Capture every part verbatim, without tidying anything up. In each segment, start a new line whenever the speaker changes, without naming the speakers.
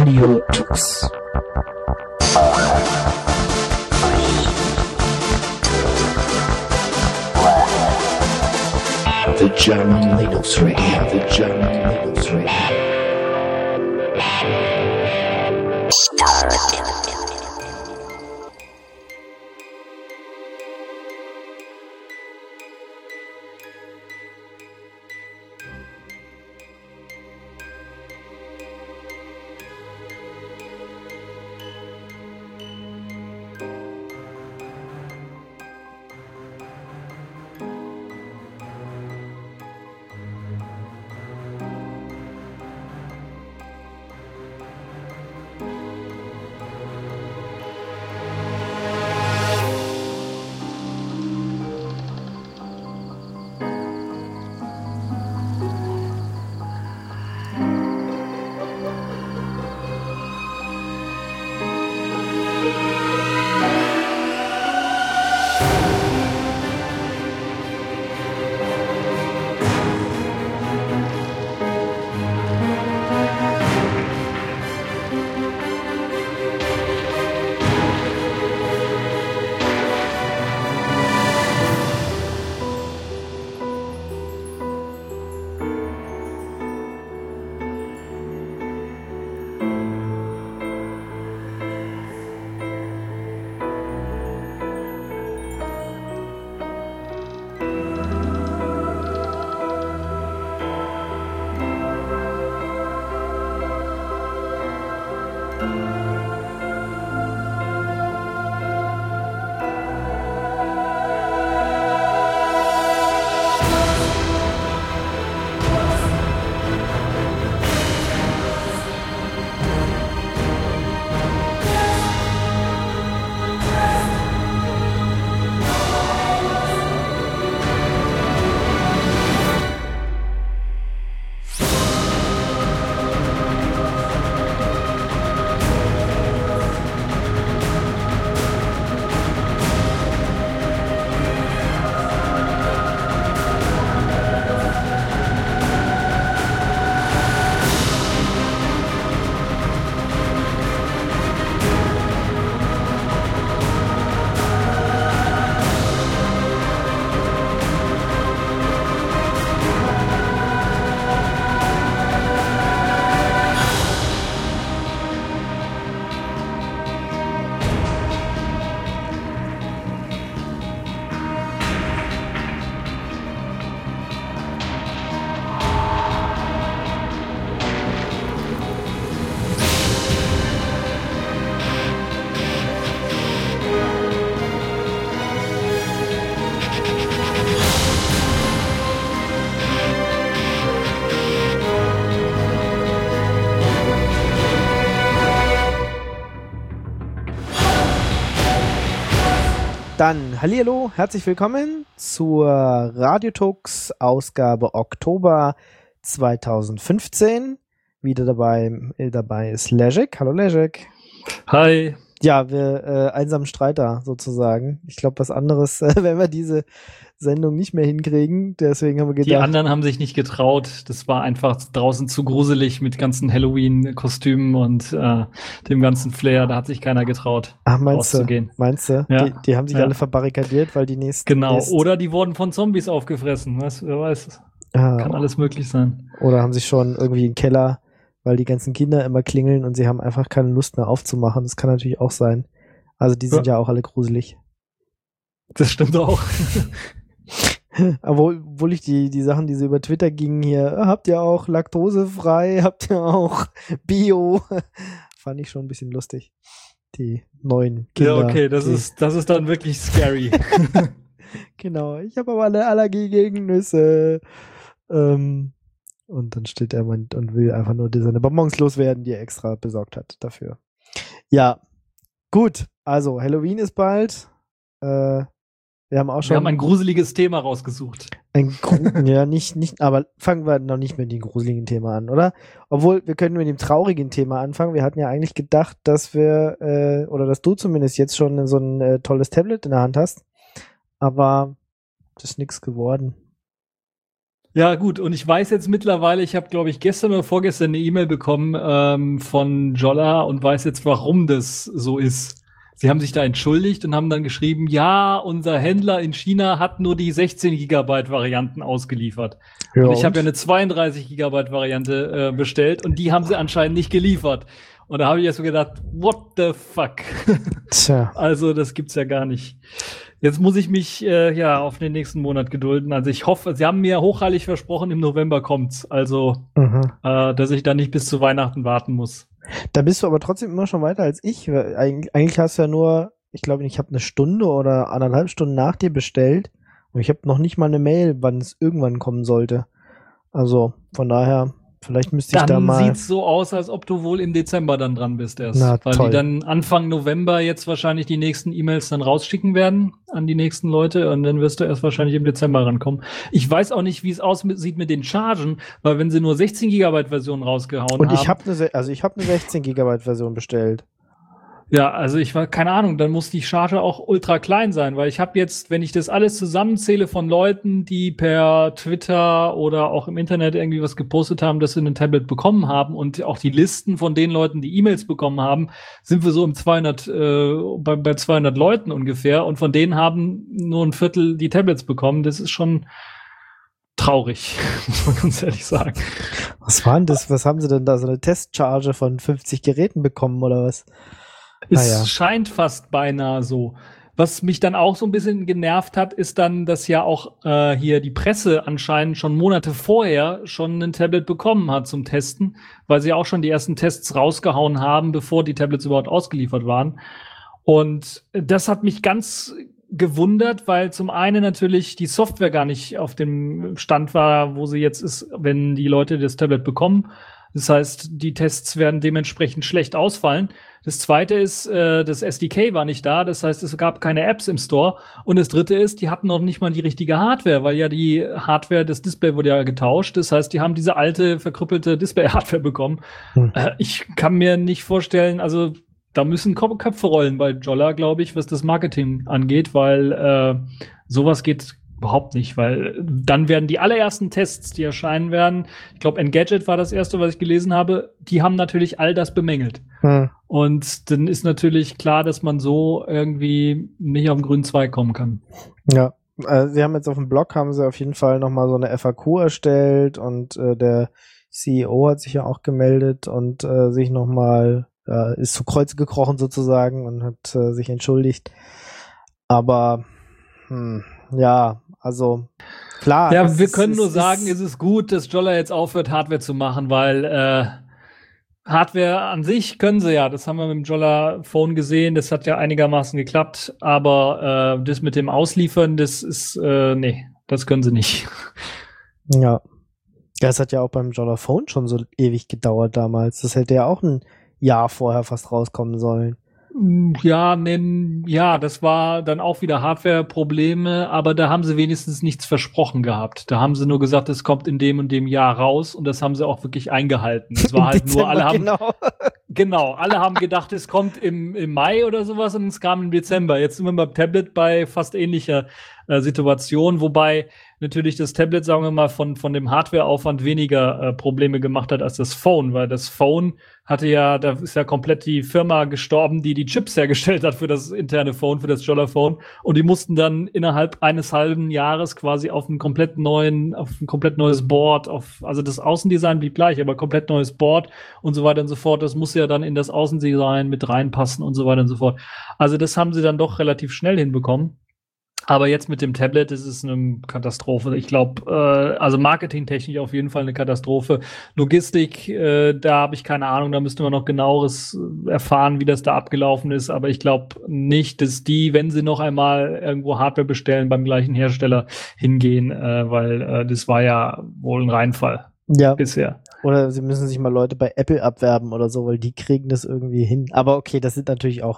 Radio Tux. The German Linux Radio, the German Linux Radio. Start.
Dann hallihallo, herzlich willkommen zur Radiotux Ausgabe Oktober zweitausendfünfzehn. Wieder dabei, äh, dabei ist Leszek. Hallo Leszek.
Hi.
Ja, wir äh, einsamen Streiter sozusagen. Ich glaube, was anderes, äh, wenn wir diese Sendung nicht mehr hinkriegen. Deswegen haben wir gedacht.
Die anderen haben sich nicht getraut. Das war einfach draußen zu gruselig mit ganzen Halloween-Kostümen und äh, dem ganzen Flair. Da hat sich keiner getraut,
Ach, meinst
rauszugehen.
Du? Meinst du?
Ja.
Die, die haben sich
ja.
alle verbarrikadiert, weil die nächsten.
Genau.
Nächsten
oder die wurden von Zombies aufgefressen. Was, wer weiß.
Ah,
Kann alles möglich sein.
Oder haben sich schon irgendwie im Keller, weil die ganzen Kinder immer klingeln und sie haben einfach keine Lust mehr aufzumachen. Das kann natürlich auch sein. Also die sind ja, ja auch alle gruselig.
Das stimmt auch.
Obwohl, obwohl ich die, die Sachen, die so über Twitter gingen, hier, habt ihr auch laktosefrei, habt ihr auch Bio, fand ich schon ein bisschen lustig. Die neuen Kinder.
Ja, okay, das
die,
ist, das ist dann wirklich scary.
Genau, ich habe aber eine Allergie gegen Nüsse. Ähm, und dann steht er und, und will einfach nur seine Bonbons loswerden, die er extra besorgt hat dafür. Ja, gut, also Halloween ist bald. Äh, Wir haben auch schon.
Wir haben ein gruseliges Thema rausgesucht.
Ein Gru- ja, nicht, nicht, aber fangen wir noch nicht mit dem gruseligen Thema an, oder? Obwohl, wir können mit dem traurigen Thema anfangen. Wir hatten ja eigentlich gedacht, dass wir, äh, oder dass du zumindest jetzt schon so ein äh, tolles Tablet in der Hand hast. Aber das ist nichts geworden.
Ja, gut, und ich weiß jetzt mittlerweile, ich habe, glaube ich, gestern oder vorgestern eine E-Mail bekommen ähm, von Jolla und weiß jetzt, warum das so ist. Sie haben sich da entschuldigt und haben dann geschrieben, ja, unser Händler in China hat nur die sechzehn Gigabyte Varianten ausgeliefert.
Ja,
und ich habe
und?
ja eine zweiunddreißig Gigabyte Variante äh, bestellt und die haben sie anscheinend nicht geliefert. Und da habe ich erst so gedacht, what the fuck?
Tja.
Also, das gibt's ja gar nicht. Jetzt muss ich mich äh, ja auf den nächsten Monat gedulden. Also ich hoffe, sie haben mir hochheilig versprochen, im November kommt's. Also,
Mhm.
äh, dass ich da nicht bis zu Weihnachten warten muss.
Da bist du aber trotzdem immer schon weiter als ich. weil Eig eigentlich hast du ja nur, ich glaube, ich habe eine Stunde oder anderthalb Stunden nach dir bestellt und ich habe noch nicht mal eine Mail, wann es irgendwann kommen sollte. Also von daher, vielleicht müsste ich da
Dann
mal.
sieht's so aus, als ob du wohl im Dezember dann dran bist erst.
Na,
weil
toll.
die dann Anfang November jetzt wahrscheinlich die nächsten E-Mails dann rausschicken werden an die nächsten Leute und dann wirst du erst wahrscheinlich im Dezember rankommen. Ich weiß auch nicht, wie es aussieht mit den Chargen, weil wenn sie nur sechzehn Gigabyte Version rausgehauen
Und
haben.
ich habe eine, also ich habe eine sechzehn Gigabyte Version bestellt.
Ja, also ich war, keine Ahnung, dann muss die Charge auch ultra klein sein, weil ich habe jetzt, wenn ich das alles zusammenzähle von Leuten, die per Twitter oder auch im Internet irgendwie was gepostet haben, dass sie ein Tablet bekommen haben und auch die Listen von den Leuten, die E-Mails bekommen haben, sind wir so im zweihundert, äh, bei, bei zweihundert Leuten ungefähr und von denen haben nur ein Viertel die Tablets bekommen. Das ist schon traurig, muss man ganz ehrlich sagen.
Was war denn das? Was haben sie denn da? So eine Testcharge von fünfzig Geräten bekommen oder was?
Es
Ah ja.
scheint fast beinahe so. Was mich dann auch so ein bisschen genervt hat, ist dann, dass ja auch äh, hier die Presse anscheinend schon Monate vorher schon ein Tablet bekommen hat zum Testen, weil sie auch schon die ersten Tests rausgehauen haben, bevor die Tablets überhaupt ausgeliefert waren. Und das hat mich ganz gewundert, weil zum einen natürlich die Software gar nicht auf dem Stand war, wo sie jetzt ist, wenn die Leute das Tablet bekommen. Das heißt, die Tests werden dementsprechend schlecht ausfallen. Das zweite ist, äh, das S D K war nicht da. Das heißt, es gab keine Apps im Store. Und das dritte ist, die hatten noch nicht mal die richtige Hardware, weil ja die Hardware, das Display wurde ja getauscht. Das heißt, die haben diese alte, verkrüppelte Display-Hardware bekommen. Hm. Äh, ich kann mir nicht vorstellen, also da müssen Köpfe rollen bei Jolla, glaube ich, was das Marketing angeht, weil äh, sowas geht überhaupt nicht, weil dann werden die allerersten Tests, die erscheinen werden, ich glaube, Engadget war das erste, was ich gelesen habe, die haben natürlich all das bemängelt. Hm. Und dann ist natürlich klar, dass man so irgendwie nicht auf den grünen Zweig kommen kann.
Ja, äh, sie haben jetzt auf dem Blog, haben sie auf jeden Fall nochmal so eine F A Q erstellt und äh, der C E O hat sich ja auch gemeldet und äh, sich nochmal, äh, ist zu Kreuz gekrochen sozusagen und hat äh, sich entschuldigt. Aber, hm, ja, also klar.
Ja, wir können
ist,
nur
ist,
sagen, ist, es ist gut, dass Jolla jetzt aufhört, Hardware zu machen, weil äh, Hardware an sich können sie ja. Das haben wir mit dem Jolla Phone gesehen. Das hat ja einigermaßen geklappt. Aber äh, das mit dem Ausliefern, das ist, äh, nee, das können sie nicht.
Ja. Ja, es hat ja auch beim Jolla Phone schon so ewig gedauert damals. Das hätte ja auch ein Jahr vorher fast rauskommen sollen.
Ja, nennen, ja, das war dann auch wieder Hardware-Probleme, aber da haben sie wenigstens nichts versprochen gehabt. Da haben sie nur gesagt, es kommt in dem und dem Jahr raus und das haben sie auch wirklich eingehalten. Es war halt nur, alle haben,
genau.
genau, alle haben gedacht, es kommt im, im Mai oder sowas und es kam im Dezember. Jetzt sind wir beim Tablet bei fast ähnlicher äh, Situation, wobei natürlich das Tablet, sagen wir mal, von, von dem Hardwareaufwand weniger äh, Probleme gemacht hat als das Phone, weil das Phone hatte ja, da ist ja komplett die Firma gestorben, die die Chips hergestellt hat für das interne Phone, für das Jolla Phone. Und die mussten dann innerhalb eines halben Jahres quasi auf einen komplett neuen, auf ein komplett neues Board, auf, also das Außendesign blieb gleich, aber komplett neues Board und so weiter und so fort. Das muss ja dann in das Außendesign mit reinpassen und so weiter und so fort. Also das haben sie dann doch relativ schnell hinbekommen. Aber jetzt mit dem Tablet ist es eine Katastrophe. Ich glaube, äh, also marketingtechnisch auf jeden Fall eine Katastrophe. Logistik, äh, da habe ich keine Ahnung, da müsste man noch genaueres erfahren, wie das da abgelaufen ist. Aber ich glaube nicht, dass die, wenn sie noch einmal irgendwo Hardware bestellen, beim gleichen Hersteller hingehen, äh, weil äh, das war ja wohl ein Reinfall
ja.
bisher.
Oder sie müssen sich mal Leute bei Apple abwerben oder so, weil die kriegen das irgendwie hin. Aber okay, das sind natürlich auch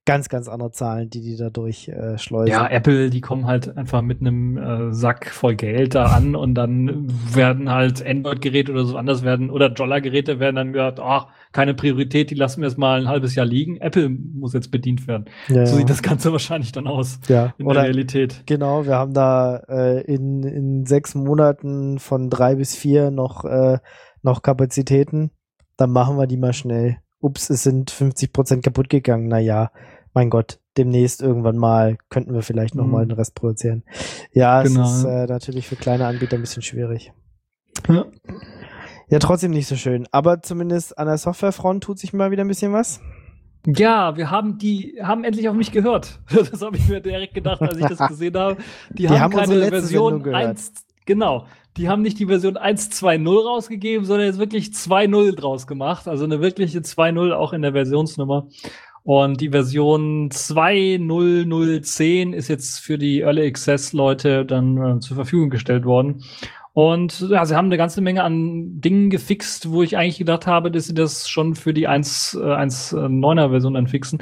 ganz, ganz andere Zahlen, die die da durchschleusen.
Ja, Apple, die kommen halt einfach mit einem äh, Sack voll Geld da an und dann werden halt Android-Geräte oder so anders werden oder Jolla-Geräte werden dann gesagt, ach, keine Priorität, die lassen wir jetzt mal ein halbes Jahr liegen. Apple muss jetzt bedient werden.
Ja,
so
ja.
sieht das Ganze wahrscheinlich dann aus
Ja,
in
oder
der Realität.
genau, wir haben da äh, in, in sechs Monaten von drei bis vier noch, äh, noch Kapazitäten. Dann machen wir die mal schnell. Ups, es sind fünfzig Prozent kaputt gegangen. Naja, mein Gott, demnächst irgendwann mal könnten wir vielleicht noch
Mhm.
mal den Rest produzieren. Ja,
Genau.
es ist äh, natürlich für kleine Anbieter ein bisschen schwierig.
Ja.
Ja, trotzdem nicht so schön. Aber zumindest an der Softwarefront tut sich mal wieder ein bisschen was.
Ja, wir haben die haben endlich auf mich gehört. Das habe ich mir direkt gedacht, als ich das gesehen habe. Die,
Die
haben,
haben unsere
keine
letzte
Version
Sendung gehört.
eins, genau. Die haben nicht die Version eins Punkt zwei null rausgegeben, sondern jetzt wirklich zwei Punkt null draus gemacht. Also eine wirkliche zwei Punkt null auch in der Versionsnummer. Und die Version zwei Punkt null null eins null ist jetzt für die Early Access Leute dann äh, zur Verfügung gestellt worden. Und ja, sie haben eine ganze Menge an Dingen gefixt, wo ich eigentlich gedacht habe, dass sie das schon für die eins Punkt neuner Version dann fixen.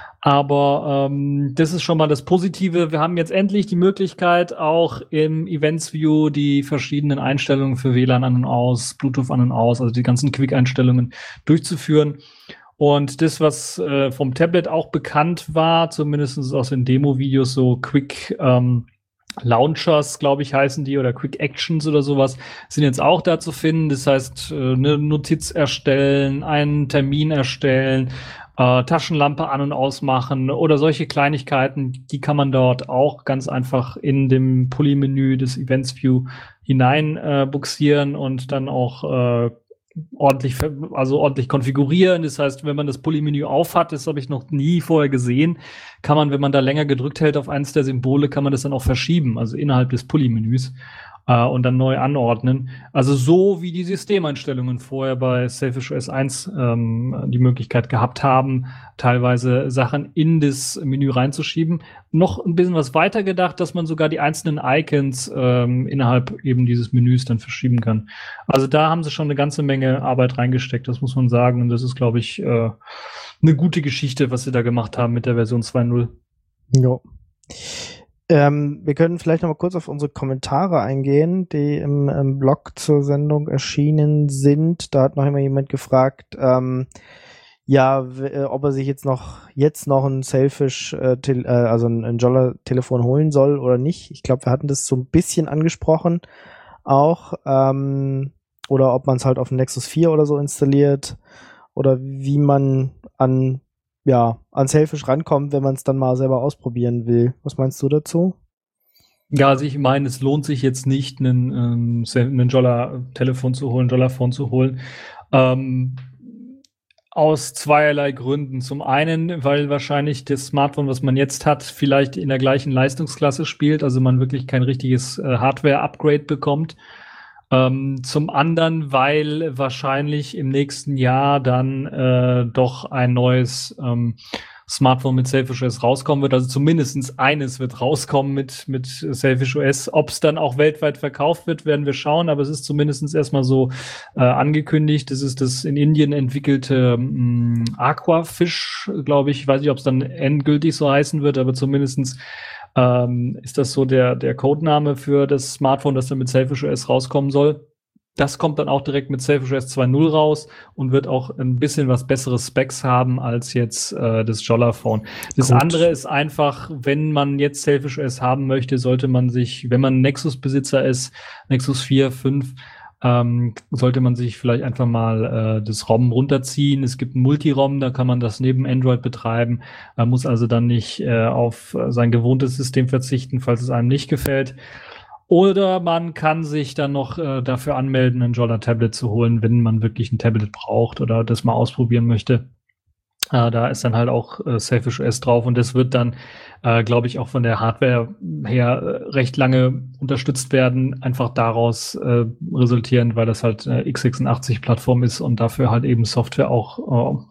Aber ähm, das ist schon mal das Positive. Wir haben jetzt endlich die Möglichkeit, auch im Events View die verschiedenen Einstellungen für W L A N an und aus, Bluetooth an und aus, also die ganzen Quick-Einstellungen durchzuführen. Und das, was äh, vom Tablet auch bekannt war, zumindest aus den Demo-Videos, so Quick ähm, Launchers, glaube ich, heißen die, oder Quick Actions oder sowas, sind jetzt auch da zu finden. Das heißt, äh, eine Notiz erstellen, einen Termin erstellen, äh, Taschenlampe an- und ausmachen oder solche Kleinigkeiten, die kann man dort auch ganz einfach in dem Pulli-Menü des Events View hinein äh, buxieren und dann auch äh, ordentlich, also ordentlich konfigurieren. Das heißt, wenn man das Pulli-Menü aufhat, das habe ich noch nie vorher gesehen, kann man, wenn man da länger gedrückt hält auf eines der Symbole, kann man das dann auch verschieben, also innerhalb des Pulli-Menüs äh, und dann neu anordnen. Also so wie die Systemeinstellungen vorher bei Selfish O S eins ähm, die Möglichkeit gehabt haben, teilweise Sachen in das Menü reinzuschieben. Noch ein bisschen was weiter gedacht, dass man sogar die einzelnen Icons ähm, innerhalb eben dieses Menüs dann verschieben kann. Also da haben sie schon eine ganze Menge Arbeit reingesteckt, das muss man sagen. Und das ist, glaube ich, äh, eine gute Geschichte, was sie da gemacht haben mit der Version zwei Punkt null.
Jo. Ähm, wir können vielleicht noch mal kurz auf unsere Kommentare eingehen, die im, im Blog zur Sendung erschienen sind. Da hat noch immer jemand gefragt, ähm, ja, w- äh, ob er sich jetzt noch jetzt noch ein Selfish, äh, tel- äh, also ein, ein Jolla-Telefon holen soll oder nicht. Ich glaube, wir hatten das so ein bisschen angesprochen auch. Ähm, oder ob man es halt auf dem Nexus vier oder so installiert. Oder wie man an ja, an Selfish rankommt, wenn man es dann mal selber ausprobieren will. Was meinst du dazu?
Ja, also ich meine, es lohnt sich jetzt nicht, einen, ähm, einen Jolla-Telefon zu holen, Jolla-Phone zu holen. Ähm, aus zweierlei Gründen. Zum einen, weil wahrscheinlich das Smartphone, was man jetzt hat, vielleicht in der gleichen Leistungsklasse spielt, also man wirklich kein richtiges äh, Hardware-Upgrade bekommt. Ähm, zum anderen, weil wahrscheinlich im nächsten Jahr dann äh, doch ein neues ähm, Smartphone mit Selfish O S rauskommen wird. Also zumindest eines wird rauskommen mit, mit Selfish O S. Ob es dann auch weltweit verkauft wird, werden wir schauen. Aber es ist zumindest erstmal so äh, angekündigt. Das ist das in Indien entwickelte mh, Aquafish, glaube ich. Ich weiß nicht, ob es dann endgültig so heißen wird, aber zumindestens Ähm, ist das so der, der Codename für das Smartphone, das dann mit Selfish O S rauskommen soll. Das kommt dann auch direkt mit Selfish O S zwei Punkt null raus und wird auch ein bisschen was besseres Specs haben als jetzt äh, das Jolla-Phone. Das
Gut.
andere ist einfach, wenn man jetzt Selfish O S haben möchte, sollte man sich, wenn man Nexus-Besitzer ist, Nexus vier, fünf, ähm, sollte man sich vielleicht einfach mal äh, das ROM runterziehen. Es gibt ein Multi-ROM, da kann man das neben Android betreiben. Man muss also dann nicht äh, auf äh, sein gewohntes System verzichten, falls es einem nicht gefällt. Oder man kann sich dann noch äh, dafür anmelden, ein Jolla-Tablet zu holen, wenn man wirklich ein Tablet braucht oder das mal ausprobieren möchte. Äh, da ist dann halt auch äh, Selfish O S drauf und das wird dann, äh, glaube ich, auch von der Hardware her äh, recht lange unterstützt werden, einfach daraus äh, resultierend, weil das halt äh, x sechsundachtzig-Plattform ist und dafür halt eben Software auch äh,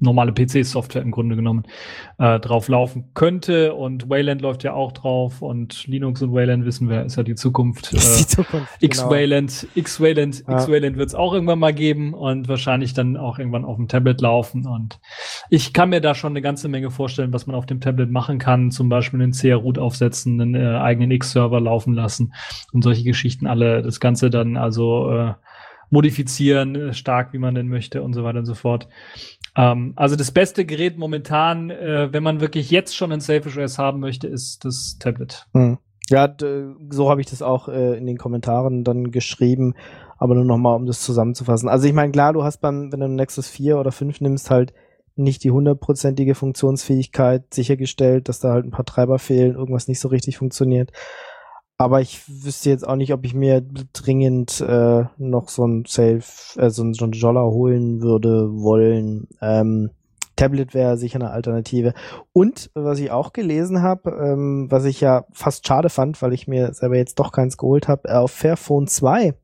normale P C-Software im Grunde genommen äh, drauf laufen könnte. Und Wayland läuft ja auch drauf und Linux und Wayland, wissen wir, ist ja die Zukunft. Äh,
die Zukunft,
X-Wayland, X-Wayland,
Ja.
X-Wayland wird es auch irgendwann mal geben und wahrscheinlich dann auch irgendwann auf dem Tablet laufen. Und ich kann mir da schon eine ganze Menge vorstellen, was man auf dem Tablet machen kann. Zum Beispiel einen C R-Root aufsetzen, einen äh, eigenen X-Server laufen lassen und solche Geschichten alle. Das Ganze dann also äh, modifizieren, äh, stark, wie man denn möchte und so weiter und so fort. Ähm, also das beste Gerät momentan, äh, wenn man wirklich jetzt schon ein Selfish O S haben möchte, ist das Tablet.
Hm. Ja, d- so habe ich das auch äh, in den Kommentaren dann geschrieben, aber nur nochmal, um das zusammenzufassen. Also ich meine, klar, du hast beim, wenn du einen Nexus vier oder fünf nimmst, halt nicht die hundertprozentige Funktionsfähigkeit sichergestellt, dass da halt ein paar Treiber fehlen, irgendwas nicht so richtig funktioniert. Aber ich wüsste jetzt auch nicht, ob ich mir dringend äh, noch so ein Safe, äh, so ein, so ein Jolla holen würde wollen. Ähm, Tablet wäre sicher eine Alternative. Und was ich auch gelesen habe, ähm, was ich ja fast schade fand, weil ich mir selber jetzt doch keins geholt habe, äh, auf Fairphone zwei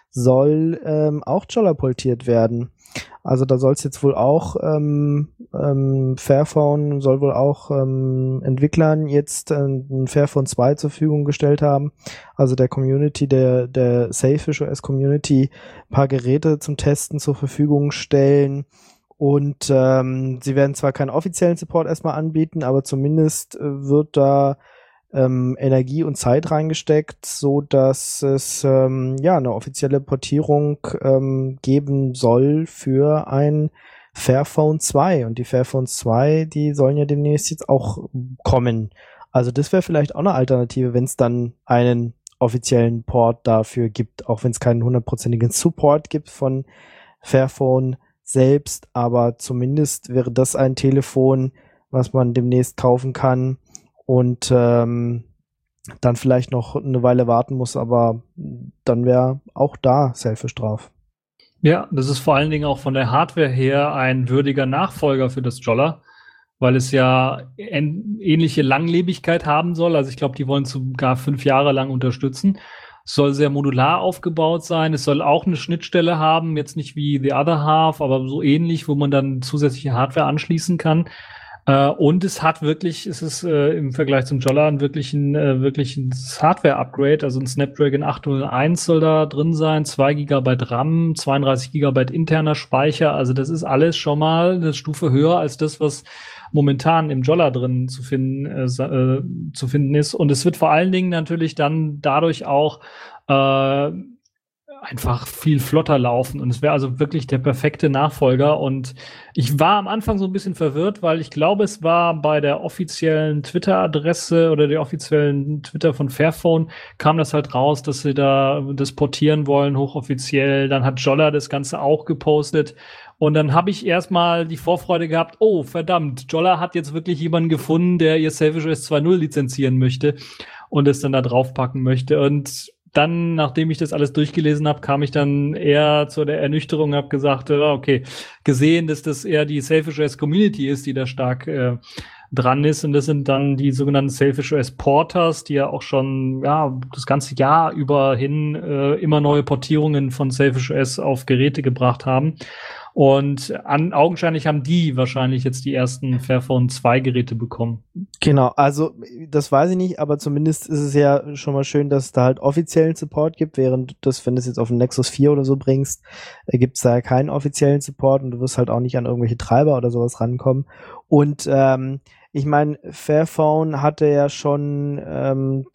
soll ähm, auch Jolla portiert werden. Also da soll es jetzt wohl auch ähm, ähm, Fairphone soll wohl auch ähm, Entwicklern jetzt äh, ein Fairphone zwei zur Verfügung gestellt haben. Also der Community, der der Selfish O S Community ein paar Geräte zum Testen zur Verfügung stellen. Und ähm, sie werden zwar keinen offiziellen Support erstmal anbieten, aber zumindest äh, wird da ähm, Energie und Zeit reingesteckt, so dass es ähm, ja eine offizielle Portierung ähm, geben soll für ein Fairphone zwei. Und die Fairphone zwei, die sollen ja demnächst jetzt auch kommen. Also das wäre vielleicht auch eine Alternative, wenn es dann einen offiziellen Port dafür gibt, auch wenn es keinen hundertprozentigen Support gibt von Fairphone selbst, aber zumindest wäre das ein Telefon, was man demnächst kaufen kann und ähm, dann vielleicht noch eine Weile warten muss, aber dann wäre auch da Selfish drauf.
Ja, das ist vor allen Dingen auch von der Hardware her ein würdiger Nachfolger für das Jolla, weil es ja ähn- ähnliche Langlebigkeit haben soll. Also ich glaube, die wollen sogar fünf Jahre lang unterstützen. Es soll sehr modular aufgebaut sein. Es soll auch eine Schnittstelle haben, jetzt nicht wie The Other Half, aber so ähnlich, wo man dann zusätzliche Hardware anschließen kann. Äh, und es hat wirklich, es ist äh, im Vergleich zum Jolla ein wirklichen, äh, wirklichen Hardware-Upgrade. Also ein Snapdragon acht null eins soll da drin sein, zwei Gigabyte RAM, zweiunddreißig Gigabyte interner Speicher. Also das ist alles schon mal eine Stufe höher als das, was momentan im Jolla drin zu finden, äh, äh, zu finden ist. Und es wird vor allen Dingen natürlich dann dadurch auch äh, einfach viel flotter laufen. Und es wäre also wirklich der perfekte Nachfolger. Und ich war am Anfang so ein bisschen verwirrt, weil ich glaube, es war bei der offiziellen Twitter-Adresse oder der offiziellen Twitter von Fairphone, kam das halt raus, dass sie da das portieren wollen, hochoffiziell. Dann hat Jolla das Ganze auch gepostet. Und dann habe ich erstmal die Vorfreude gehabt, oh, verdammt, Jolla hat jetzt wirklich jemanden gefunden, der ihr Selfish O S zwei Punkt null lizenzieren möchte und es dann da draufpacken möchte. Und dann, nachdem ich das alles durchgelesen habe, kam ich dann eher zu der Ernüchterung und habe gesagt, äh, okay, gesehen, dass das eher die Selfish O S Community ist, die da stark äh, dran ist. Und das sind dann die sogenannten Selfish O S Porters, die ja auch schon ja das ganze Jahr über hin äh, immer neue Portierungen von Selfish O S auf Geräte gebracht haben. Und an, augenscheinlich haben die wahrscheinlich jetzt die ersten Fairphone zwei Geräte bekommen.
Genau, also das weiß ich nicht, aber zumindest ist es ja schon mal schön, dass es da halt offiziellen Support gibt, während das, wenn du es jetzt auf den Nexus vier oder so bringst, äh, gibt es da keinen offiziellen Support und du wirst halt auch nicht an irgendwelche Treiber oder sowas rankommen. Und ähm, ich meine, Fairphone hatte ja schon ähm,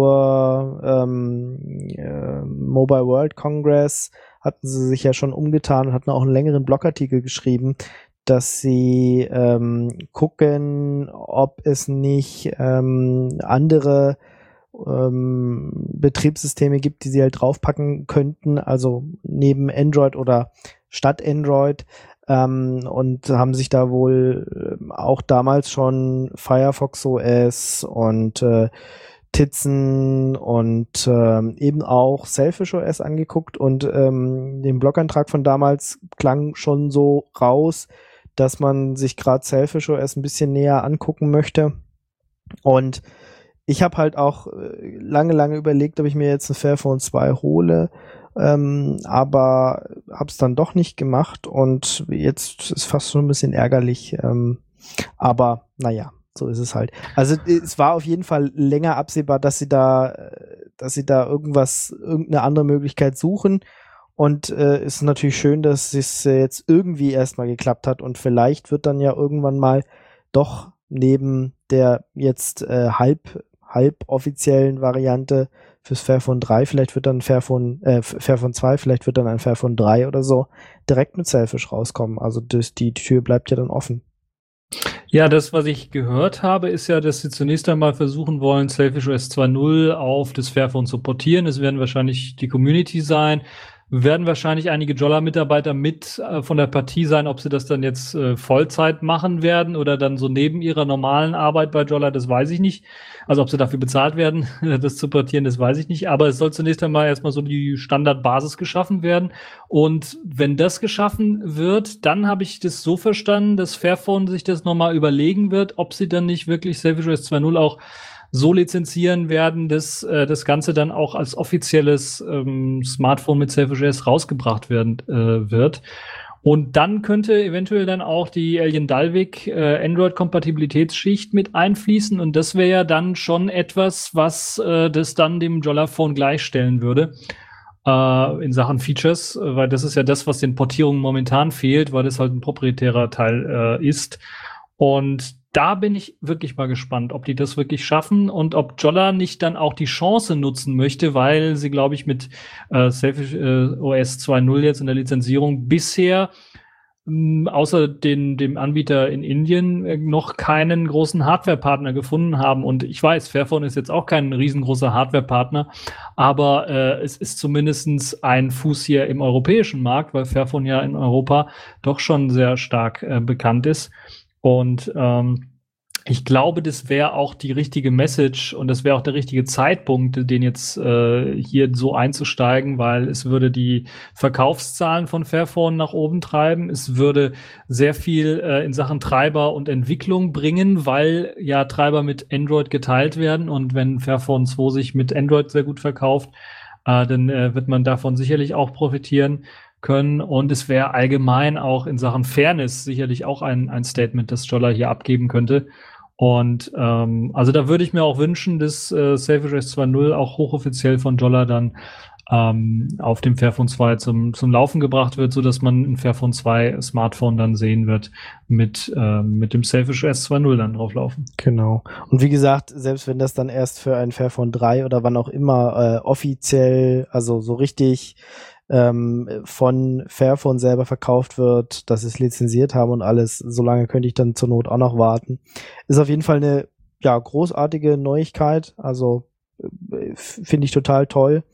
zur ähm, äh, Mobile World Congress hatten sie sich ja schon umgetan und hatten auch einen längeren Blogartikel geschrieben, dass sie ähm, gucken, ob es nicht ähm, andere ähm, Betriebssysteme gibt, die sie halt draufpacken könnten, also neben Android oder statt Android. Ähm, und haben sich da wohl auch damals schon Firefox O S und äh, Tizen und ähm, eben auch Selfish O S angeguckt und ähm, den Blog-Eintrag von damals klang schon so raus, dass man sich gerade Selfish O S ein bisschen näher angucken möchte. Und ich habe halt auch lange, lange überlegt, ob ich mir jetzt ein Fairphone zwei hole. Ähm, aber hab's dann doch nicht gemacht und jetzt ist fast schon ein bisschen ärgerlich. Ähm, aber naja, so ist es halt. Also es war auf jeden Fall länger absehbar, dass sie da, dass sie da irgendwas, irgendeine andere Möglichkeit suchen. Und äh, ist natürlich schön, dass es äh, jetzt irgendwie erstmal geklappt hat und vielleicht wird dann ja irgendwann mal doch neben der jetzt äh, halb, halb offiziellen Variante fürs Fairphone drei, vielleicht wird dann Fairphone, äh, Fairphone zwei, vielleicht wird dann ein Fairphone drei oder so direkt mit Selfish rauskommen. Also das, die Tür bleibt ja dann offen.
Ja, das, was ich gehört habe, ist ja, dass sie zunächst einmal versuchen wollen, Selfish O S zwei Punkt null auf das Fairphone zu portieren. Es werden wahrscheinlich die Community sein, werden wahrscheinlich einige Jolla-Mitarbeiter mit äh, von der Partie sein. Ob sie das dann jetzt äh, Vollzeit machen werden oder dann so neben ihrer normalen Arbeit bei Jolla, das weiß ich nicht. Also ob sie dafür bezahlt werden, das zu portieren, das weiß ich nicht. Aber es soll zunächst einmal erstmal so die Standardbasis geschaffen werden. Und wenn das geschaffen wird, dann habe ich das so verstanden, dass Fairphone sich das nochmal überlegen wird, ob sie dann nicht wirklich Selfish O S zwei Punkt null auch so lizenzieren werden, dass äh, das Ganze dann auch als offizielles ähm, Smartphone mit Selfish O S rausgebracht werden äh, wird. Und dann könnte eventuell dann auch die Alien Dalvik äh, Android-Kompatibilitätsschicht mit einfließen. Und das wäre ja dann schon etwas, was äh, das dann dem Jolla-Phone gleichstellen würde äh, in Sachen Features, weil das ist ja das, was den Portierungen momentan fehlt, weil das halt ein proprietärer Teil äh, ist. Und da bin ich wirklich mal gespannt, ob die das wirklich schaffen und ob Jolla nicht dann auch die Chance nutzen möchte, weil sie, glaube ich, mit äh, Selfish äh, O S zwei Punkt null jetzt in der Lizenzierung bisher mh, außer den, dem Anbieter in Indien äh, noch keinen großen Hardware-Partner gefunden haben. Und ich weiß, Fairphone ist jetzt auch kein riesengroßer Hardware-Partner, aber äh, es ist zumindest ein Fuß hier im europäischen Markt, weil Fairphone ja in Europa doch schon sehr stark äh, bekannt ist. Und ähm, ich glaube, das wäre auch die richtige Message und das wäre auch der richtige Zeitpunkt, den jetzt äh, hier so einzusteigen, weil es würde die Verkaufszahlen von Fairphone nach oben treiben. Es würde sehr viel äh, in Sachen Treiber und Entwicklung bringen, weil ja Treiber mit Android geteilt werden. Und wenn Fairphone zwei sich mit Android sehr gut verkauft, äh, dann äh, wird man davon sicherlich auch profitieren können. Und es wäre allgemein auch in Sachen Fairness sicherlich auch ein, ein Statement, das Jolla hier abgeben könnte. Und ähm, also da würde ich mir auch wünschen, dass äh, Selfish O S zwei Punkt null auch hochoffiziell von Jolla dann ähm, auf dem Fairphone zwei zum, zum Laufen gebracht wird, sodass man ein Fairphone zwei Smartphone dann sehen wird mit, äh, mit dem Selfish O S zwei Punkt null dann drauflaufen.
Genau. Und wie gesagt, selbst wenn das dann erst für ein Fairphone drei oder wann auch immer äh, offiziell, also so richtig ähm, von Fairphone selber verkauft wird, dass sie es lizenziert haben und alles, solange könnte ich dann zur Not auch noch warten. Ist auf jeden Fall eine ja großartige Neuigkeit, also äh, finde ich total toll,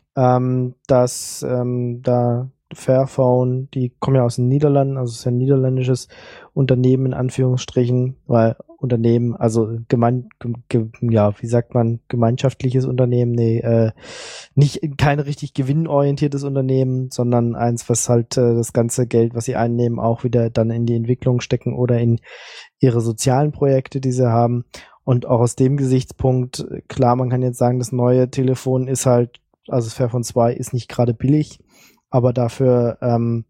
ähm, dass ähm, da Fairphone, die kommen ja aus den Niederlanden, also es ist ein niederländisches Unternehmen in Anführungsstrichen, weil Unternehmen, also gemein, ge, ja, wie sagt man, gemeinschaftliches Unternehmen, nee, äh, nicht kein richtig gewinnorientiertes Unternehmen, sondern eins, was halt äh, das ganze Geld, was sie einnehmen, auch wieder dann in die Entwicklung stecken oder in ihre sozialen Projekte, die sie haben. Und auch aus dem Gesichtspunkt, klar, man kann jetzt sagen, das neue Telefon ist halt, also das Fairphone zwei ist nicht gerade billig, aber dafür ähm,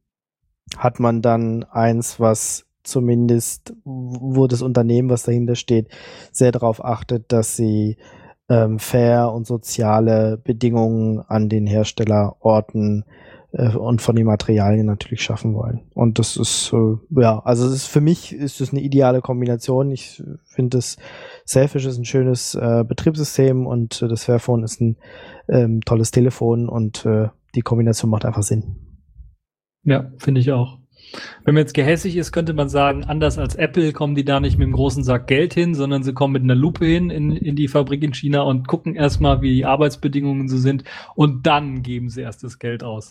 hat man dann eins, was zumindest, wo das Unternehmen, was dahinter steht, sehr darauf achtet, dass sie ähm, fair und soziale Bedingungen an den Herstellerorten äh, und von den Materialien natürlich schaffen wollen. Und das ist, äh, ja, also es ist, für mich ist das eine ideale Kombination. Ich finde, das Selfish ist ein schönes äh, Betriebssystem und äh, das Fairphone ist ein ähm, tolles Telefon und äh, die Kombination macht einfach Sinn.
Ja, finde ich auch. Wenn man jetzt gehässig ist, könnte man sagen, anders als Apple kommen die da nicht mit einem großen Sack Geld hin, sondern sie kommen mit einer Lupe hin in, in die Fabrik in China und gucken erstmal, wie die Arbeitsbedingungen so sind und dann geben sie erst das Geld aus.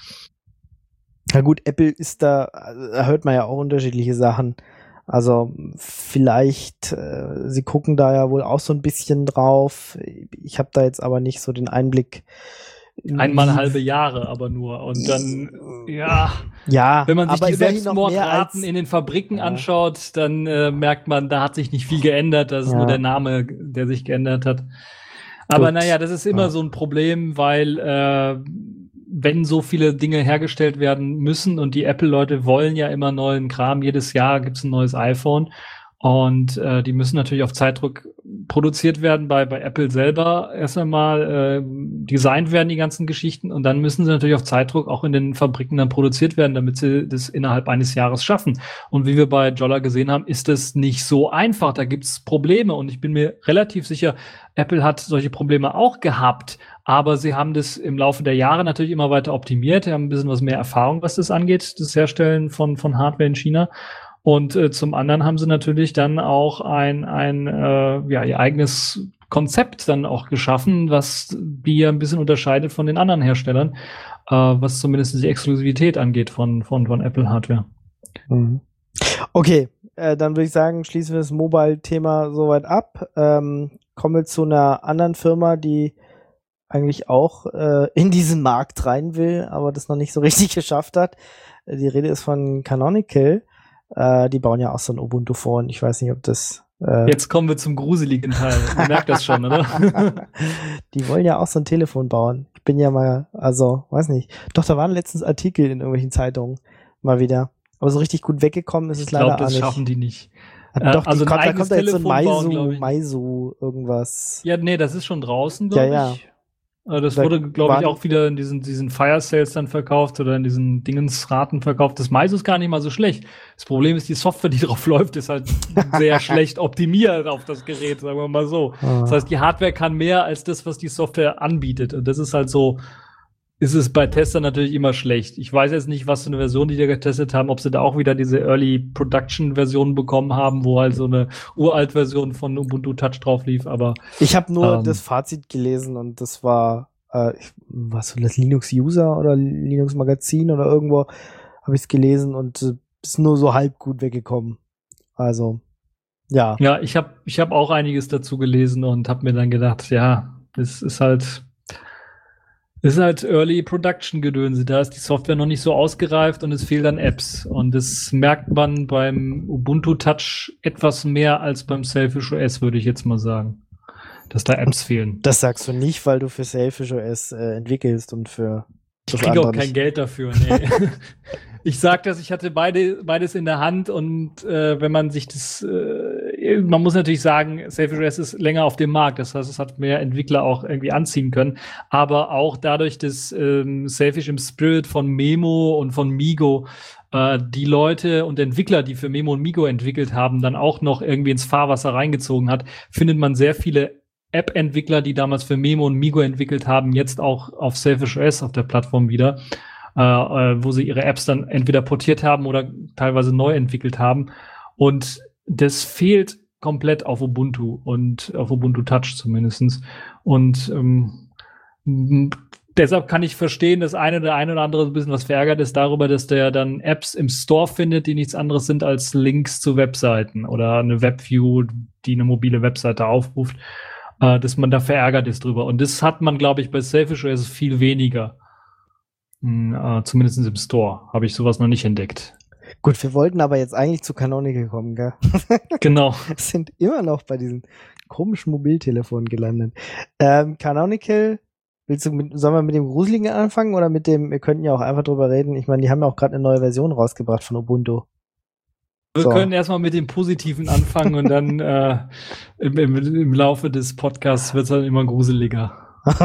Na gut, Apple ist da, da hört man ja auch unterschiedliche Sachen. Also vielleicht, äh, sie gucken da ja wohl auch so ein bisschen drauf. Ich habe da jetzt aber nicht so den Einblick.
Einmal halbe Jahre aber nur. Und dann, ja,
ja,
wenn man sich
aber
die Selbstmordraten
als,
in den Fabriken
ja.
anschaut, dann äh, merkt man, da hat sich nicht viel geändert. Das ist
ja.
nur der Name, der sich geändert hat. Aber
Gut.
naja, das ist immer
ja.
so ein Problem, weil äh, wenn so viele Dinge hergestellt werden müssen und die Apple-Leute wollen ja immer neuen Kram, jedes Jahr gibt's ein neues iPhone und äh, die müssen natürlich auf Zeitdruck produziert werden bei, bei Apple selber. Erst einmal äh, designt werden die ganzen Geschichten und dann müssen sie natürlich auf Zeitdruck auch in den Fabriken dann produziert werden, damit sie das innerhalb eines Jahres schaffen. Und wie wir bei Jolla gesehen haben, ist das nicht so einfach. Da gibt's Probleme und ich bin mir relativ sicher, Apple hat solche Probleme auch gehabt, aber sie haben das im Laufe der Jahre natürlich immer weiter optimiert. Sie haben ein bisschen was mehr Erfahrung, was das angeht, das Herstellen von, von Hardware in China. Und äh, zum anderen haben sie natürlich dann auch ein, ein äh, ja, ihr eigenes Konzept dann auch geschaffen, was die ja ein bisschen unterscheidet von den anderen Herstellern, äh, was zumindest die Exklusivität angeht von, von, von Apple Hardware.
Mhm. Okay, äh, dann würde ich sagen, schließen wir das Mobile-Thema soweit ab. Ähm, kommen wir zu einer anderen Firma, die eigentlich auch äh, in diesen Markt rein will, aber das noch nicht so richtig geschafft hat. Die Rede ist von Canonical. Äh, die bauen ja auch so ein Ubuntu-Phone. Ich weiß nicht, ob das... Äh
Jetzt kommen wir zum gruseligen Teil. Ihr merkt das schon, oder?
Die wollen ja auch so ein Telefon bauen. Ich bin ja mal, also, weiß nicht. Doch, da waren letztens Artikel in irgendwelchen Zeitungen mal wieder. Aber so richtig gut weggekommen ist es leider
glaub,
auch nicht.
Ich glaube, das schaffen die nicht.
Ja, doch,
also
die kommt, da kommt da jetzt so ein
Telefon
Meizu,
bauen,
Meizu, irgendwas.
Ja, nee, das ist schon draußen, glaube
ja,
ich. Ja. Das
da
wurde, glaube ich,
waren-
auch wieder in diesen, diesen Fire Sales dann verkauft oder in diesen Dingensraten verkauft. Das Meizu ist gar nicht mal so schlecht. Das Problem ist, die Software, die drauf läuft, ist halt sehr schlecht optimiert auf das Gerät, sagen wir mal so.
Ah.
Das heißt, die Hardware kann mehr als das, was die Software anbietet. Und das ist halt so, ist es bei Testern natürlich immer schlecht. Ich weiß jetzt nicht, was für eine Version die da getestet haben, ob sie da auch wieder diese Early Production Version bekommen haben, wo halt so eine uralt Version von Ubuntu Touch drauf lief, aber
Ich habe nur
Ähm.
das Fazit gelesen und das war, äh, ich- was war das, Linux User oder Linux Magazin oder irgendwo habe ich es gelesen und äh, ist nur so halb gut weggekommen. Also, ja.
ja, ich habe ich hab auch einiges dazu gelesen und habe mir dann gedacht, ja, das ist halt ist halt Early Production Gedönse. Da ist die Software noch nicht so ausgereift und es fehlen dann Apps. Und das merkt man beim Ubuntu Touch etwas mehr als beim Selfish O S, würde ich jetzt mal sagen. Dass da Apps fehlen.
Das sagst du nicht, weil du für Selfish O S äh, entwickelst und für
Ich
das
kriege auch
andere
kein
nicht.
Geld dafür. Nee. Ich sag das, ich hatte beide, beides in der Hand und äh, wenn man sich das, äh, man muss natürlich sagen, Selfish O S ist länger auf dem Markt, das heißt, es hat mehr Entwickler auch irgendwie anziehen können, aber auch dadurch, dass ähm, Selfish im Spirit von Memo und von Migo äh, die Leute und Entwickler, die für Memo und Migo entwickelt haben, dann auch noch irgendwie ins Fahrwasser reingezogen hat, findet man sehr viele App-Entwickler, die damals für Memo und Migo entwickelt haben, jetzt auch auf Selfish O S auf der Plattform wieder. Äh, äh, wo sie ihre Apps dann entweder portiert haben oder teilweise neu entwickelt haben. Und das fehlt komplett auf Ubuntu und auf Ubuntu Touch zumindest. Und ähm, m- deshalb kann ich verstehen, dass eine oder eine oder andere ein bisschen was verärgert ist darüber, dass der dann Apps im Store findet, die nichts anderes sind als Links zu Webseiten oder eine Webview, die eine mobile Webseite aufruft, äh, dass man da verärgert ist drüber. Und das hat man, glaube ich, bei Selfish O S viel weniger. Uh, zumindest im Store habe ich sowas noch nicht entdeckt.
Gut, wir wollten aber jetzt eigentlich zu Canonical kommen, gell?
Genau.
Sind immer noch bei diesen komischen Mobiltelefonen gelandet. Ähm, Canonical, willst du mit, sollen wir mit dem Gruseligen anfangen oder mit dem, wir könnten ja auch einfach drüber reden. Ich meine, die haben ja auch gerade eine neue Version rausgebracht von Ubuntu.
Wir
So.
können erstmal mit dem Positiven anfangen und dann äh, im, im, im Laufe des Podcasts wird es dann immer gruseliger.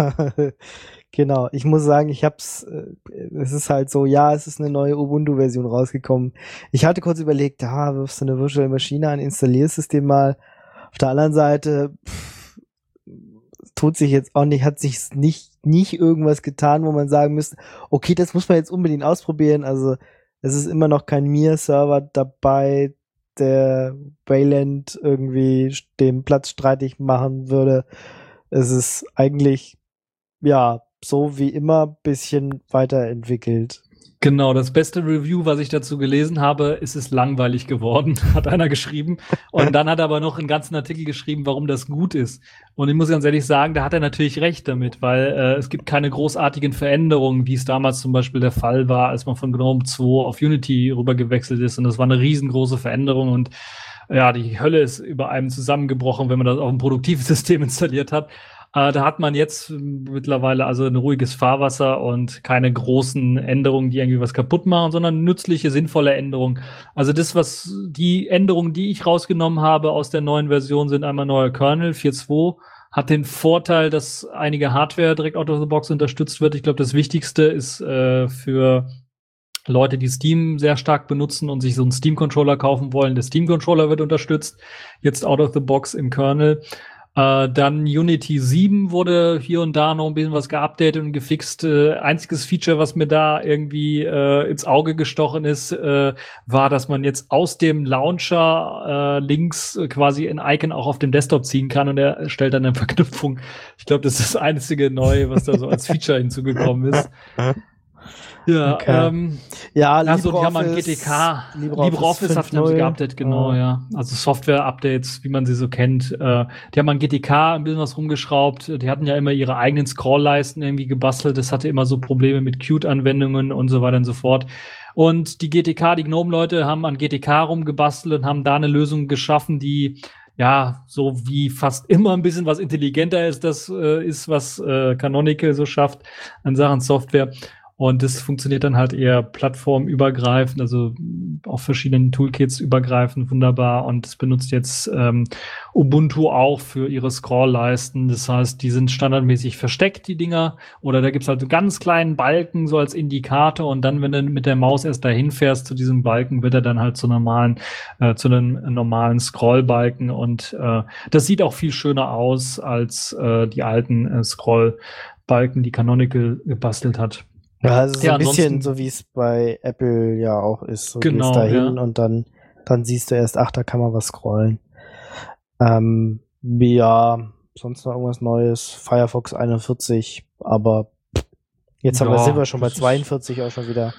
Genau, ich muss sagen, ich hab's, äh, es ist halt so, ja, es ist eine neue Ubuntu-Version rausgekommen. Ich hatte kurz überlegt, da wirfst du eine Virtual Maschine an, installierst es dir mal. Auf der anderen Seite, pff, tut sich jetzt auch nicht, hat sich nicht, nicht irgendwas getan, wo man sagen müsste, okay, das muss man jetzt unbedingt ausprobieren. Also, es ist immer noch kein Mir-Server dabei, der Wayland irgendwie den Platz streitig machen würde. Es ist eigentlich, ja, so wie immer bisschen weiterentwickelt.
Genau, das beste Review, was ich dazu gelesen habe, ist es langweilig geworden, hat einer geschrieben. Und dann hat er aber noch einen ganzen Artikel geschrieben, warum das gut ist. Und ich muss ganz ehrlich sagen, da hat er natürlich recht damit, weil äh, es gibt keine großartigen Veränderungen, wie es damals zum Beispiel der Fall war, als man von GNOME zwei auf Unity rüber gewechselt ist. Und das war eine riesengroße Veränderung und ja, die Hölle ist über einem zusammengebrochen, wenn man das auf ein produktives System installiert hat. Äh, da hat man jetzt mittlerweile also ein ruhiges Fahrwasser und keine großen Änderungen, die irgendwie was kaputt machen, sondern nützliche, sinnvolle Änderungen. Also das, was die Änderungen, die ich rausgenommen habe aus der neuen Version, sind einmal neuer Kernel vier Punkt zwei. Hat den Vorteil, dass einige Hardware direkt out of the box unterstützt wird. Ich glaube, das Wichtigste ist äh, für Leute, die Steam sehr stark benutzen und sich so einen Steam-Controller kaufen wollen. Der Steam-Controller wird unterstützt, jetzt out of the box im Kernel. Äh, dann Unity sieben wurde hier und da noch ein bisschen was geupdatet und gefixt. Äh, einziges Feature, was mir da irgendwie äh, ins Auge gestochen ist, äh, war, dass man jetzt aus dem Launcher äh, links äh, quasi ein Icon auch auf dem Desktop ziehen kann und er stellt dann eine Verknüpfung. Ich glaube, das ist das einzige Neue, was da so als Feature hinzugekommen ist. Ja,
Okay.
ähm,
Ja,
also die haben ein
LibreOffice,
G T K,
LibreOffice
LibreOffice hat
fünf Punkt null.
haben sie geupdatet, genau,
Ah.
ja. Also Software-Updates, wie man sie so kennt. Äh, die haben an G T K ein bisschen was rumgeschraubt. Die hatten ja immer ihre eigenen Scrollleisten irgendwie gebastelt. Das hatte immer so Probleme mit Qt-Anwendungen und so weiter und so fort. Und die G T K, die GNOME-Leute haben an G T K rumgebastelt und haben da eine Lösung geschaffen, die ja, so wie fast immer ein bisschen was intelligenter ist, das äh, ist, was äh, Canonical so schafft an Sachen Software. Und das funktioniert dann halt eher plattformübergreifend, also auf verschiedenen Toolkits übergreifend, wunderbar. Und es benutzt jetzt ähm, Ubuntu auch für ihre Scrollleisten. Das heißt, die sind standardmäßig versteckt, die Dinger. Oder da gibt's halt einen ganz kleinen Balken so als Indikator. Und dann, wenn du mit der Maus erst dahin fährst zu diesem Balken, wird er dann halt zu normalen, äh, zu einem normalen Scrollbalken. Und äh, das sieht auch viel schöner aus als äh, die alten äh, Scrollbalken, die Canonical gebastelt hat.
Ja, also so
Ja,
ein bisschen
ansonsten-
so, wie es bei Apple ja auch ist. So
Genau,
gehst da hin
ja.
und dann, dann siehst du erst, ach, da kann man was scrollen. Ähm, ja, sonst noch irgendwas Neues. Firefox einundvierzig, aber jetzt haben wir,
Ja,
sind wir schon bei
das ist-
zweiundvierzig auch schon wieder.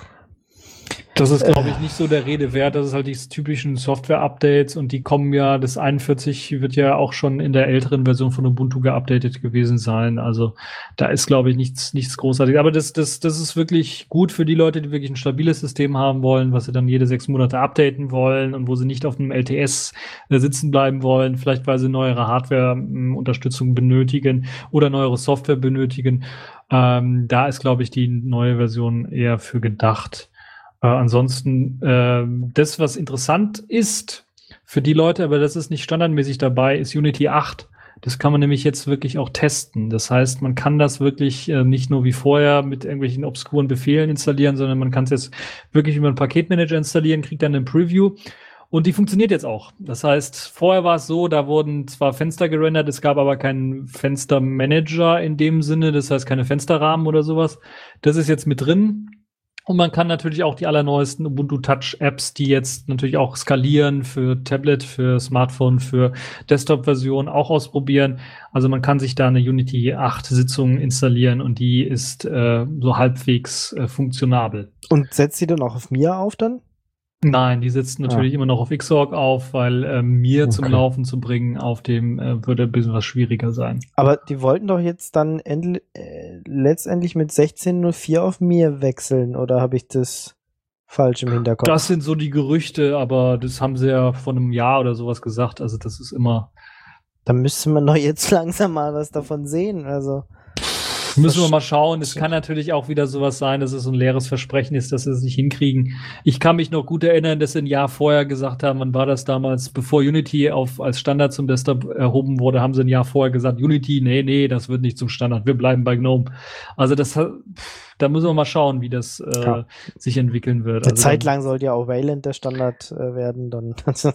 Das ist, glaube ich, nicht so der Rede wert. Das ist halt die typischen Software-Updates und die kommen ja, das einundvierzig wird ja auch schon in der älteren Version von Ubuntu geupdatet gewesen sein. Also da ist, glaube ich, nichts, nichts Großartiges. Aber das, das, das ist wirklich gut für die Leute, die wirklich ein stabiles System haben wollen, was sie dann jede sechs Monate updaten wollen und wo sie nicht auf einem L T S äh, sitzen bleiben wollen, vielleicht weil sie neuere Hardware-Unterstützung benötigen oder neuere Software benötigen. Ähm, da ist, glaube ich, die neue Version eher für gedacht. Äh, ansonsten, äh, das, was interessant ist für die Leute, aber das ist nicht standardmäßig dabei, ist Unity acht. Das kann man nämlich jetzt wirklich auch testen. Das heißt, man kann das wirklich äh, nicht nur wie vorher mit irgendwelchen obskuren Befehlen installieren, sondern man kann es jetzt wirklich über einen Paketmanager installieren, kriegt dann ein Preview. Und die funktioniert jetzt auch. Das heißt, vorher war es so, da wurden zwar Fenster gerendert, es gab aber keinen Fenstermanager in dem Sinne, das heißt keine Fensterrahmen oder sowas. Das ist jetzt mit drin. Und man kann natürlich auch die allerneuesten Ubuntu Touch Apps, die jetzt natürlich auch skalieren für Tablet, für Smartphone, für Desktop-Version auch ausprobieren. Also man kann sich da eine Unity acht Sitzung installieren und die ist äh, so halbwegs äh, funktionabel.
Und setzt sie dann auch auf Mia auf dann?
Nein, die setzt natürlich
Ah.
immer noch auf Xorg auf, weil äh, mir zum
Okay.
Laufen zu bringen auf dem äh, würde ein bisschen was schwieriger sein.
Aber die wollten doch jetzt dann endl- äh, letztendlich mit sechzehn Punkt null vier auf Mia wechseln, oder habe ich das falsch im Hinterkopf?
Das sind so die Gerüchte, aber das haben sie ja vor einem Jahr oder sowas gesagt. Also das ist immer
Da müsste man doch jetzt langsam mal was davon sehen. Also
Müssen wir mal schauen. Es kann natürlich auch wieder sowas sein, dass es so ein leeres Versprechen ist, dass sie es nicht hinkriegen. Ich kann mich noch gut erinnern, dass sie ein Jahr vorher gesagt haben, wann war das damals, bevor Unity auf, als Standard zum Desktop erhoben wurde, haben sie ein Jahr vorher gesagt, Unity, nee, nee, das wird nicht zum Standard, wir bleiben bei GNOME. Also das, da müssen wir mal schauen, wie das äh,
Ja.
sich entwickeln wird.
eine
Also
Zeit
dann-
lang sollte ja auch Wayland der Standard äh, werden. Dann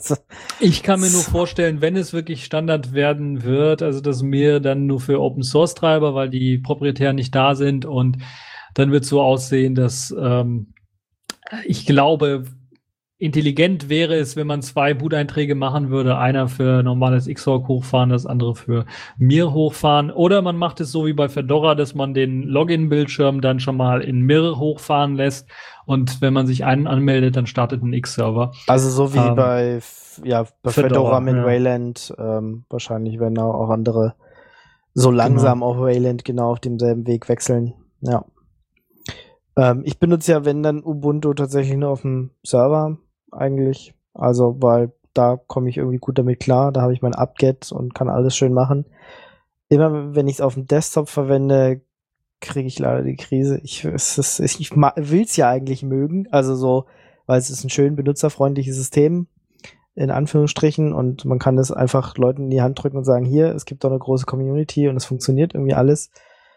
Ich kann mir nur vorstellen, wenn es wirklich Standard werden wird, also das mir dann nur für Open Source Treiber, weil die proprietären nicht da sind, und dann wird es so aussehen, dass ähm, ich glaube, intelligent wäre es, wenn man zwei Boot-Einträge machen würde, einer für normales Xorg hochfahren, das andere für Mir hochfahren, oder man macht es so wie bei Fedora, dass man den Login-Bildschirm dann schon mal in Mir hochfahren lässt, und wenn man sich einen anmeldet, dann startet ein X-Server.
Also so wie
Ähm,
bei, F- ja, bei
Fedora,
Fedora mit
ja.
Wayland. Ähm, wahrscheinlich werden auch auch andere so langsam auf Wayland genau auf demselben Weg wechseln. Ja. Ähm, ich benutze ja, wenn dann, Ubuntu tatsächlich nur auf dem Server eigentlich. Also, weil da komme ich irgendwie gut damit klar. Da habe ich mein apt-get und kann alles schön machen. immer wenn ich es auf dem Desktop verwende, kriege ich leider die Krise. Ich, es ist, ich will es ja eigentlich mögen, also so, weil es ist ein schön benutzerfreundliches System, in Anführungsstrichen, und man kann es einfach Leuten in die Hand drücken und sagen, hier, es gibt doch eine große Community und es funktioniert irgendwie alles.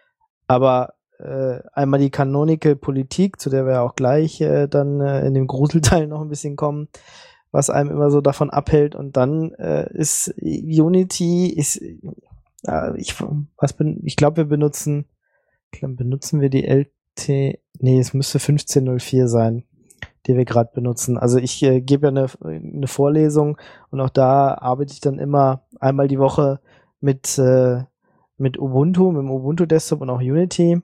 Aber äh, einmal die Canonical-Politik, zu der wir ja auch gleich äh, dann äh, in dem Gruselteil noch ein bisschen kommen, was einem immer so davon abhält, und dann äh, ist Unity, ist, äh, ich, was bin, ich glaube, wir benutzen benutzen wir die L T, nee, es müsste fünfzehn null vier sein, die wir gerade benutzen. Also ich äh, gebe ja eine, eine Vorlesung, und auch da arbeite ich dann immer einmal die Woche mit, äh, mit Ubuntu, mit dem Ubuntu Desktop und auch Unity,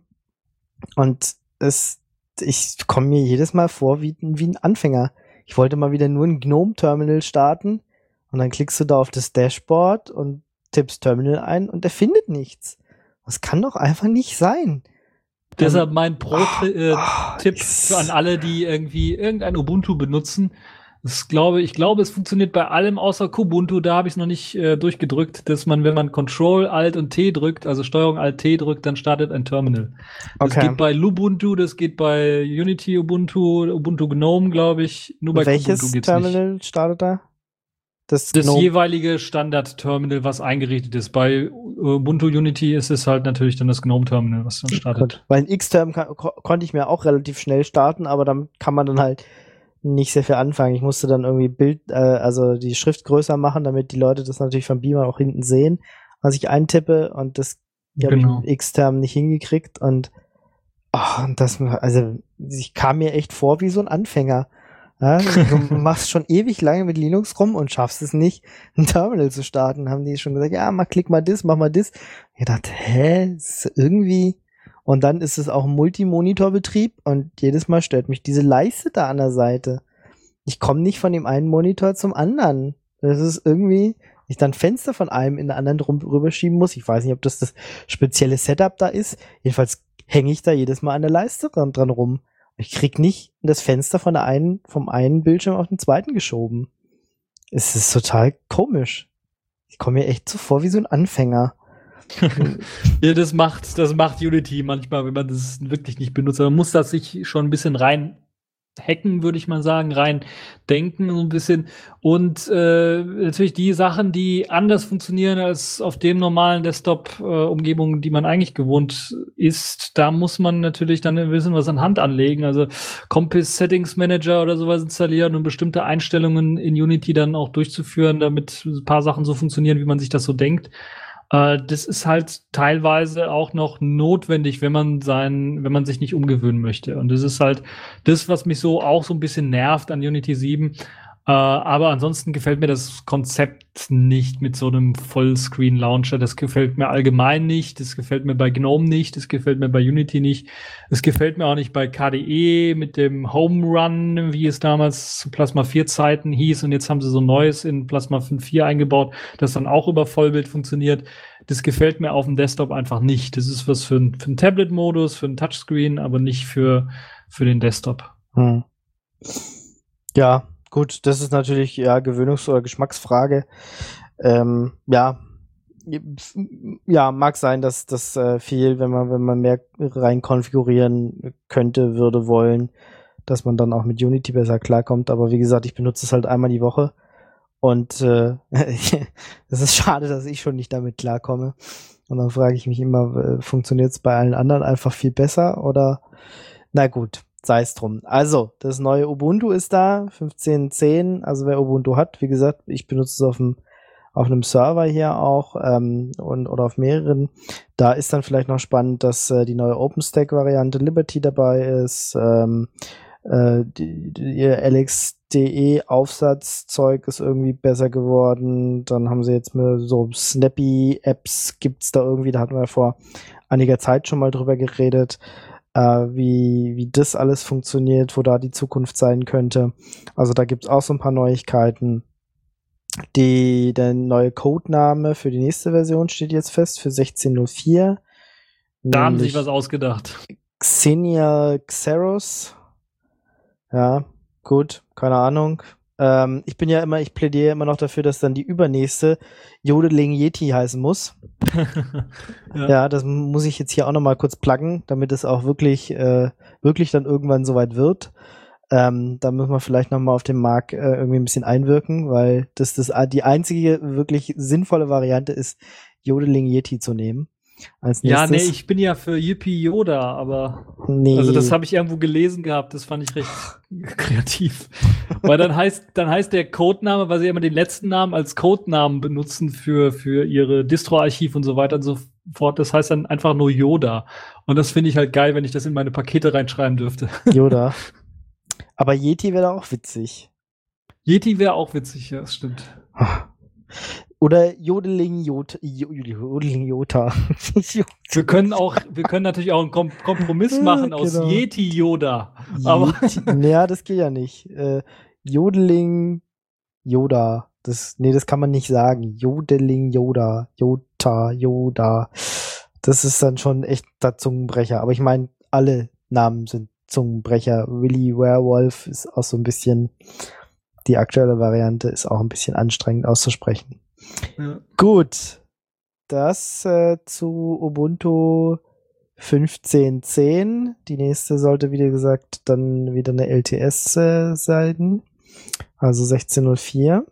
und es, ich komme mir jedes Mal vor wie, wie ein Anfänger. Ich wollte mal wieder nur ein GNOME-Terminal starten, und dann klickst du da auf das Dashboard und tippst Terminal ein und er findet nichts. Das kann doch einfach nicht sein.
Deshalb mein Pro-Tipp äh,
oh,
an alle, die irgendwie irgendein Ubuntu benutzen. Das glaube, ich glaube, es funktioniert bei allem außer Kubuntu. Da habe ich es noch nicht äh, durchgedrückt, dass man, wenn man Control, Alt und T drückt, also Steuerung Alt T drückt, dann startet ein Terminal. Das
okay.
geht bei Lubuntu, das geht bei Unity Ubuntu, Ubuntu Gnome, glaube ich. Nur bei
Welches
Kubuntu geht's
Terminal
nicht.
startet da? Das,
Das
Gnome.
jeweilige Standard-Terminal, was eingerichtet ist. Bei Ubuntu Unity ist es halt natürlich dann das GNOME-Terminal, was dann startet.
Gut. Weil ein Xterm kann, ko- konnte ich mir auch relativ schnell starten, aber damit kann man dann halt nicht sehr viel anfangen. Ich musste dann irgendwie Bild, äh, also die Schrift größer machen, damit die Leute das natürlich vom Beamer auch hinten sehen, was ich eintippe, und das habe
Genau.
ich mit Xterm nicht hingekriegt, und, oh, und das, also ich kam mir echt vor wie so ein Anfänger. Ja, du machst schon ewig lange mit Linux rum und schaffst es nicht, ein Terminal zu starten. Haben die schon gesagt, ja, mach, klick mal das, mach mal das. Ich dachte, hä, ist irgendwie. Und dann ist es auch ein Multimonitorbetrieb, und jedes Mal stört mich diese Leiste da an der Seite. Ich komme nicht von dem einen Monitor zum anderen. Das ist irgendwie, ich dann Fenster von einem in den anderen drum rüberschieben muss. Ich weiß nicht, ob das das spezielle Setup da ist. Jedenfalls hänge ich da jedes Mal an der Leiste dran, dran rum. Ich krieg nicht das Fenster von der einen, vom einen Bildschirm auf den zweiten geschoben. Es ist total komisch. Ich komme mir echt so vor wie so ein Anfänger.
Ja, das macht, das macht Unity manchmal, wenn man das wirklich nicht benutzt. Man muss das sich schon ein bisschen rein hacken, würde ich mal sagen, rein denken so ein bisschen. Und äh, natürlich die Sachen, die anders funktionieren als auf dem normalen Desktop-Umgebung, äh, die man eigentlich gewohnt ist, da muss man natürlich dann ein bisschen was an Hand anlegen. Also Compass Settings Manager oder sowas installieren und bestimmte Einstellungen in Unity dann auch durchzuführen, damit ein paar Sachen so funktionieren, wie man sich das so denkt. Das ist halt teilweise auch noch notwendig, wenn man sein, wenn man sich nicht umgewöhnen möchte. Und das ist halt das, was mich so auch so ein bisschen nervt an Unity sieben. Äh, aber ansonsten gefällt mir das Konzept nicht mit so einem Vollscreen-Launcher. Das gefällt mir allgemein nicht. Das gefällt mir bei GNOME nicht. Das gefällt mir bei Unity nicht. Das gefällt mir auch nicht bei K D E mit dem Home Run, wie es damals zu Plasma vier Zeiten hieß. Und jetzt haben sie so ein neues in Plasma fünf Punkt vier eingebaut, das dann auch über Vollbild funktioniert. Das gefällt mir auf dem Desktop einfach nicht. Das ist was für einen für Tablet-Modus, für einen Touchscreen, aber nicht für, für den Desktop.
Hm. Ja, gut, das ist natürlich ja Gewöhnungs- oder Geschmacksfrage. Ähm, ja, ja, mag sein, dass das äh, viel, wenn man wenn man mehr rein konfigurieren könnte, würde wollen, dass man dann auch mit Unity besser klarkommt. Aber wie gesagt, ich benutze es halt einmal die Woche, und äh, das ist schade, dass ich schon nicht damit klarkomme. Und dann frage ich mich immer, funktioniert es bei allen anderen einfach viel besser, oder? Na gut, sei es drum. Also, das neue Ubuntu ist da, fünfzehn Punkt zehn, also wer Ubuntu hat, wie gesagt, ich benutze es auf dem auf einem Server hier auch ähm, und oder auf mehreren. Da ist dann vielleicht noch spannend, dass äh, die neue OpenStack-Variante Liberty dabei ist. Ähm, äh, die, die, ihr L X D E-Aufsatzzeug ist irgendwie besser geworden. Dann haben sie jetzt mehr so Snappy-Apps, gibt's da irgendwie, da hatten wir vor einiger Zeit schon mal drüber geredet, äh, wie, wie das alles funktioniert, wo da die Zukunft sein könnte. Also da gibt's auch so ein paar Neuigkeiten. Die, der neue Codename für die nächste Version steht jetzt fest, für sechzehn null vier.
Da haben sie sich was ausgedacht.
Xenia Xeros. Ja, gut, keine Ahnung. Ähm, ich bin ja immer, ich plädiere immer noch dafür, dass dann die übernächste Yodeling Yeti heißen muss.
ja.
Ja, das muss ich jetzt hier auch nochmal kurz pluggen, damit es auch wirklich, äh, wirklich dann irgendwann soweit wird. Ähm, da müssen wir vielleicht nochmal auf den Markt äh, irgendwie ein bisschen einwirken, weil das, das die einzige wirklich sinnvolle Variante ist, Yodeling Yeti zu nehmen. Als
Ja,
nächstes.
nee, ich bin ja für Yippie Yoda, aber
Nee.
also das habe ich irgendwo gelesen gehabt, das fand ich recht kreativ. Weil dann heißt, dann heißt der Codename, weil sie immer den letzten Namen als Codenamen benutzen für, für ihre Distro-Archiv und so weiter und so fort. Das heißt dann einfach nur Yoda. Und das finde ich halt geil, wenn ich das in meine Pakete reinschreiben dürfte.
Yoda. Aber Yeti wäre auch witzig.
Yeti wäre auch witzig, ja, das stimmt.
Oder Jodeling Jota. Jodeling Jota.
Wir können auch, wir können natürlich auch einen Kom Kompromiss machen aus
Genau.
Yeti Yoda. Aber
Yeti, ja, das geht ja nicht. Äh, Jodeling Yoda. Das, nee, das kann man nicht sagen. Jodeling Yoda. Jota, Yoda. Das ist dann schon echt der Zungenbrecher. Aber ich meine, alle Namen sind Zungenbrecher. Willy Werewolf ist auch so ein bisschen, die aktuelle Variante ist auch ein bisschen anstrengend auszusprechen.
ja.
Gut, das äh, zu Ubuntu fünfzehn Punkt zehn. Die nächste sollte, wie gesagt, dann wieder eine L T S äh, sein. Also sechzehn Punkt null vier.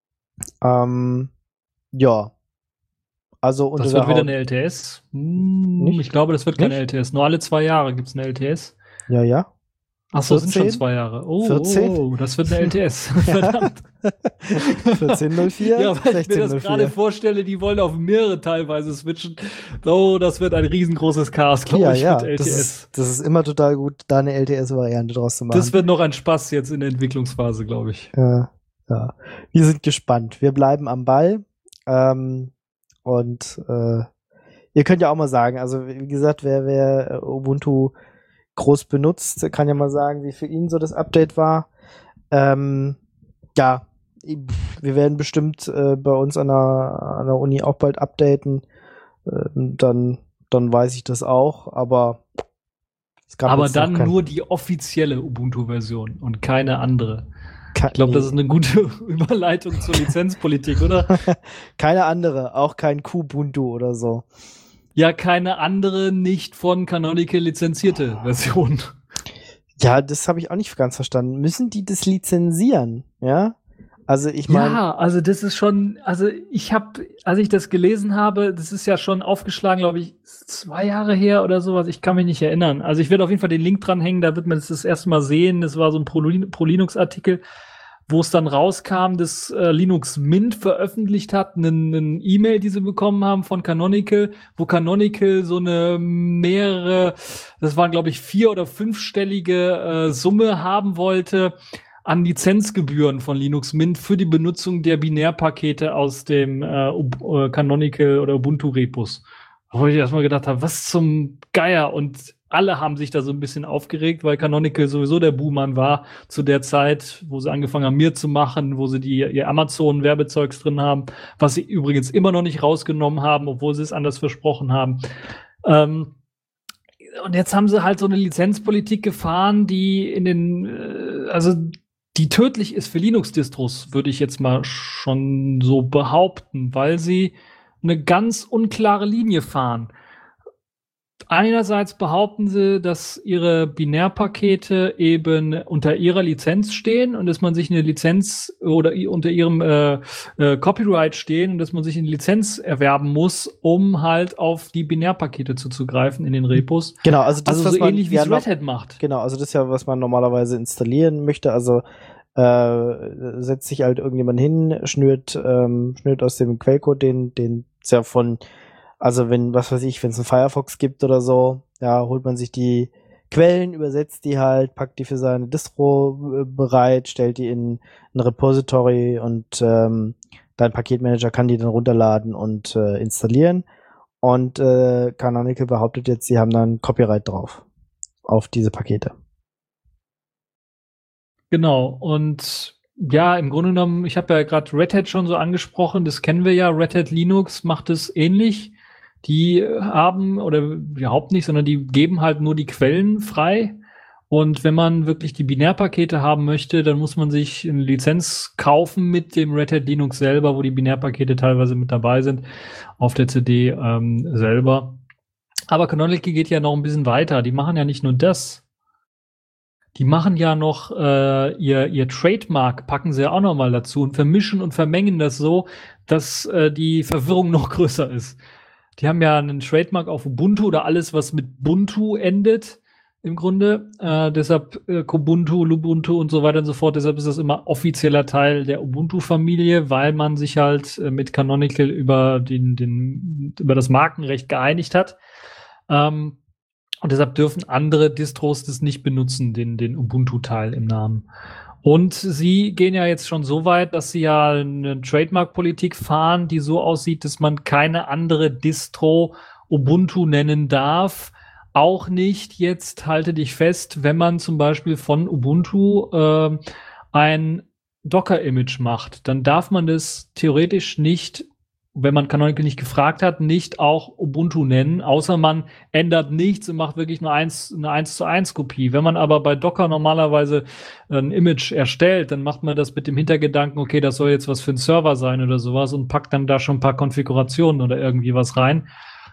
Ähm, ja. Also unter
Das
der
wird wieder
Haut-
eine L T S. Hm,
Nicht?
ich glaube, das wird keine
Nicht?
L T S. Nur alle zwei Jahre gibt es eine L T S.
Ja, ja.
Achso, sind schon
vierzehn?
zwei Jahre. Oh,
vierzehn?
oh, das wird eine L T S. Verdammt.
vierzehn Punkt null vier,
Ja, weil ich mir
sechzehn
das
Punkt null
gerade
vier.
vorstelle, die wollen auf mehrere teilweise switchen. Oh, das wird ein riesengroßes Chaos, glaube
Ja,
ich,
ja,
mit L T
das
S.
ist, das ist immer total gut, da eine L T S-Variante draus zu machen.
Das wird noch ein Spaß jetzt in der Entwicklungsphase, glaube ich.
Ja, ja. Wir sind gespannt. Wir bleiben am Ball. Ähm, und äh, ihr könnt ja auch mal sagen, also wie gesagt, wer, wer Ubuntu groß benutzt, kann ja mal sagen, wie für ihn so das Update war. Ähm, ja, wir werden bestimmt äh, bei uns an der, an der Uni auch bald updaten. Ähm, dann, dann weiß ich das auch, aber es gab
Aber
jetzt noch
dann
kein-
nur die offizielle Ubuntu-Version und keine andere.
ke-
Ich glaube,
nee,
das ist eine gute Überleitung zur Lizenzpolitik, oder?
keine andere, auch kein Kubuntu oder so.
Ja, keine andere nicht von Canonical lizenzierte Version.
Ja, das habe ich auch nicht ganz verstanden. Müssen die das lizenzieren? Ja? Also ich meine,
Ja, also das ist schon, also ich habe, als ich das gelesen habe, das ist ja schon aufgeschlagen, glaube ich, zwei Jahre her oder sowas, ich kann mich nicht erinnern. Also ich werde auf jeden Fall den Link dranhängen, da wird man das das erste Mal sehen. Das war so ein Pro- Pro-Linux-Artikel, wo es dann rauskam, dass äh, Linux Mint veröffentlicht hat, einen E-Mail, die sie bekommen haben von Canonical, wo Canonical so eine mehrere, das waren glaube ich vier- oder fünfstellige äh, Summe haben wollte an Lizenzgebühren von Linux Mint für die Benutzung der Binärpakete aus dem äh, Ub- äh, Canonical oder Ubuntu-Repos. Wo ich erstmal gedacht habe, was zum Geier? Und alle haben sich da so ein bisschen aufgeregt, weil Canonical sowieso der Buhmann war zu der Zeit, wo sie angefangen haben, Mir zu machen, wo sie die, ihr Amazon-Werbezeugs drin haben, was sie übrigens immer noch nicht rausgenommen haben, obwohl sie es anders versprochen haben. Ähm, und jetzt haben sie halt so eine Lizenzpolitik gefahren, die in den, äh, also die tödlich ist für Linux-Distros, würde ich jetzt mal schon so behaupten, weil sie eine ganz unklare Linie fahren. Einerseits behaupten sie, dass ihre Binärpakete eben unter ihrer Lizenz stehen und dass man sich eine Lizenz oder i- unter ihrem äh, äh, Copyright stehen und dass man sich eine Lizenz erwerben muss, um halt auf die Binärpakete zuzugreifen in den Repos.
genau, also das
Also
was
so
man,
ähnlich wie
ja,
es
noch-
Red Hat macht.
Genau, also das ist ja, was man normalerweise installieren möchte. Also äh, setzt sich halt irgendjemand hin, schnürt, ähm, schnürt aus dem Quellcode den, den ist ja von, also wenn, was weiß ich, wenn es einen Firefox gibt oder so, ja, holt man sich die Quellen, übersetzt die halt, packt die für seine Distro äh, bereit, stellt die in ein Repository und ähm, dein Paketmanager kann die dann runterladen und äh, installieren. Und äh, Canonical behauptet jetzt, sie haben dann Copyright drauf auf diese Pakete.
Genau, und ja, im Grunde genommen, ich habe ja gerade Red Hat schon so angesprochen, das kennen wir ja, Red Hat Linux macht es ähnlich. Die haben, oder überhaupt nicht, sondern die geben halt nur die Quellen frei Und wenn man wirklich die Binärpakete haben möchte, dann muss man sich eine Lizenz kaufen mit dem Red Hat Linux selber, wo die Binärpakete teilweise mit dabei sind, auf der C D ähm, selber. Aber Canonical geht ja noch ein bisschen weiter. Die machen ja nicht nur das. Die machen ja noch äh, ihr, ihr Trademark, packen sie ja auch noch mal dazu und vermischen und vermengen das so, dass äh, die Verwirrung noch größer ist. Die haben ja einen Trademark auf Ubuntu oder alles, was mit Ubuntu endet, im Grunde. Äh, deshalb äh, Kubuntu, Lubuntu und so weiter und so fort. Deshalb ist das immer offizieller Teil der Ubuntu-Familie, weil man sich halt äh, mit Canonical über, den, den, über das Markenrecht geeinigt hat. Ähm, Und deshalb dürfen andere Distros das nicht benutzen, den, den Ubuntu-Teil im Namen. Und sie gehen ja jetzt schon so weit, dass sie ja eine Trademark-Politik fahren, die so aussieht, dass man keine andere Distro Ubuntu nennen darf. Auch nicht jetzt, halte dich fest, wenn man zum Beispiel von Ubuntu äh, ein Docker-Image macht, dann darf man das theoretisch nicht, wenn man Canonical nicht gefragt hat, nicht auch Ubuntu nennen, außer man ändert nichts und macht wirklich nur eins, eine eins zu eins Kopie. Wenn man aber bei Docker normalerweise ein Image erstellt, dann macht man das mit dem Hintergedanken, okay, das soll jetzt was für ein Server sein oder sowas und packt dann da schon ein paar Konfigurationen oder irgendwie was rein.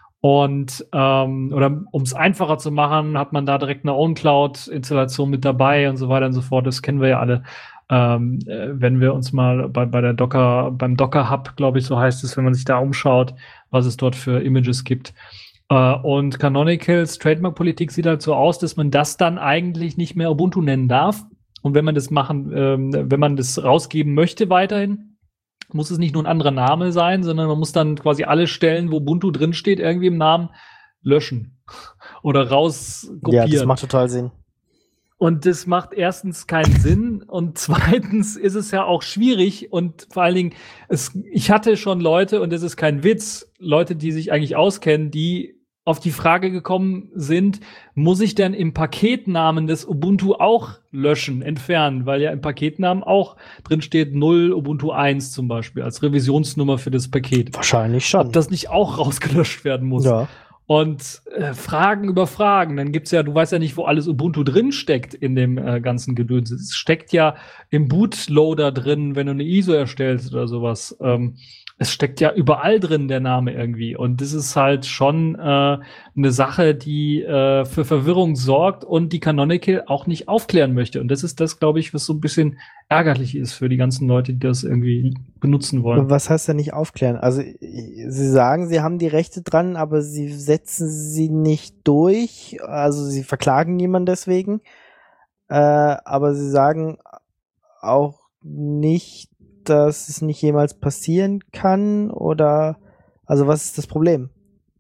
Und ähm, oder um es einfacher zu machen, hat man da direkt eine OwnCloud-Installation mit dabei und so weiter und so fort. Das kennen wir ja alle. Ähm, äh, wenn wir uns mal bei, bei der Docker, beim Docker Hub, glaube ich, so heißt es, wenn man sich da umschaut, was es dort für Images gibt. Äh, und Canonicals Trademark-Politik sieht halt so aus, dass man das dann eigentlich nicht mehr Ubuntu nennen darf. Und wenn man das machen, ähm, wenn man das rausgeben möchte weiterhin, muss es nicht nur ein anderer Name sein, sondern man muss dann quasi alle Stellen, wo Ubuntu drinsteht, irgendwie im Namen löschen oder rauskopieren.
Ja, das macht total Sinn.
Und das macht erstens keinen Sinn und zweitens ist es ja auch schwierig und vor allen Dingen, es, ich hatte schon Leute, und das ist kein Witz, Leute, die sich eigentlich auskennen, die auf die Frage gekommen sind, muss ich denn im Paketnamen des Ubuntu auch löschen, entfernen, weil ja im Paketnamen auch drin steht null Ubuntu eins zum Beispiel als Revisionsnummer für das Paket.
Wahrscheinlich schon.
Ob das nicht auch rausgelöscht werden muss.
Ja.
Und äh, Fragen über Fragen. Dann gibt's ja, du weißt ja nicht, wo alles Ubuntu drin steckt in dem äh, ganzen Gedöns. Es steckt ja im Bootloader drin, wenn du eine I S O erstellst oder sowas. Ähm, es steckt ja überall drin, der Name irgendwie. Und das ist halt schon äh, eine Sache, die äh, für Verwirrung sorgt und die Canonical auch nicht aufklären möchte. Und das ist das, glaube ich, was so ein bisschen ärgerlich ist für die ganzen Leute, die das irgendwie benutzen wollen.
Was heißt denn nicht aufklären? Also, sie sagen, sie haben die Rechte dran, aber sie setzen sie nicht durch. Also, sie verklagen niemanden deswegen. Äh, aber sie sagen auch nicht, dass es nicht jemals passieren kann, oder, also was ist das Problem?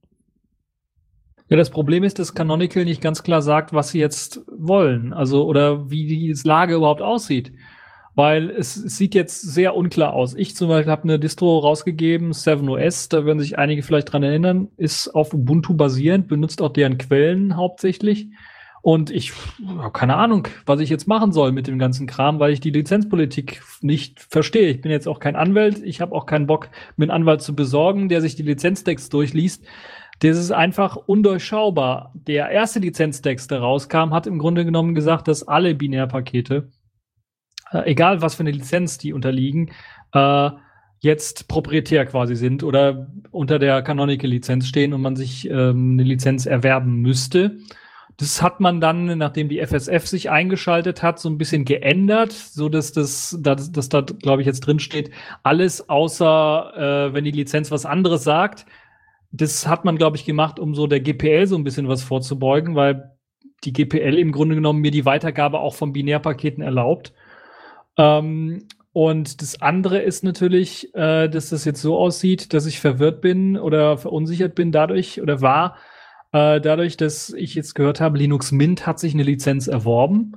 Ja, das Problem ist, dass Canonical nicht ganz klar sagt, was sie jetzt wollen, also oder wie die Lage überhaupt aussieht, weil es, es sieht jetzt sehr unklar aus. Ich zum Beispiel habe eine Distro rausgegeben, seven O S, da werden sich einige vielleicht dran erinnern, ist auf Ubuntu basierend, benutzt auch deren Quellen hauptsächlich. Und ich habe keine Ahnung, was ich jetzt machen soll mit dem ganzen Kram, weil ich die Lizenzpolitik nicht verstehe. Ich bin jetzt auch kein Anwalt. Ich habe auch keinen Bock, mir einen Anwalt zu besorgen, der sich die Lizenztext durchliest. Das ist einfach undurchschaubar. Der erste Lizenztext, der rauskam, hat im Grunde genommen gesagt, dass alle Binärpakete, äh, egal was für eine Lizenz die unterliegen, äh, jetzt proprietär quasi sind oder unter der Canonical-Lizenz stehen und man sich ähm, eine Lizenz erwerben müsste. Das hat man dann, nachdem die F S F sich eingeschaltet hat, so ein bisschen geändert, so dass das, dass, dass da, glaube ich, jetzt drin steht, alles außer, äh, wenn die Lizenz was anderes sagt. Das hat man, glaube ich, gemacht, um so der G P L so ein bisschen was vorzubeugen, weil die G P L im Grunde genommen mir die Weitergabe auch von Binärpaketen erlaubt. Ähm, und das andere ist natürlich, äh, dass das jetzt so aussieht, dass ich verwirrt bin oder verunsichert bin dadurch oder war, Äh, dadurch, dass ich jetzt gehört habe, Linux Mint hat sich eine Lizenz erworben.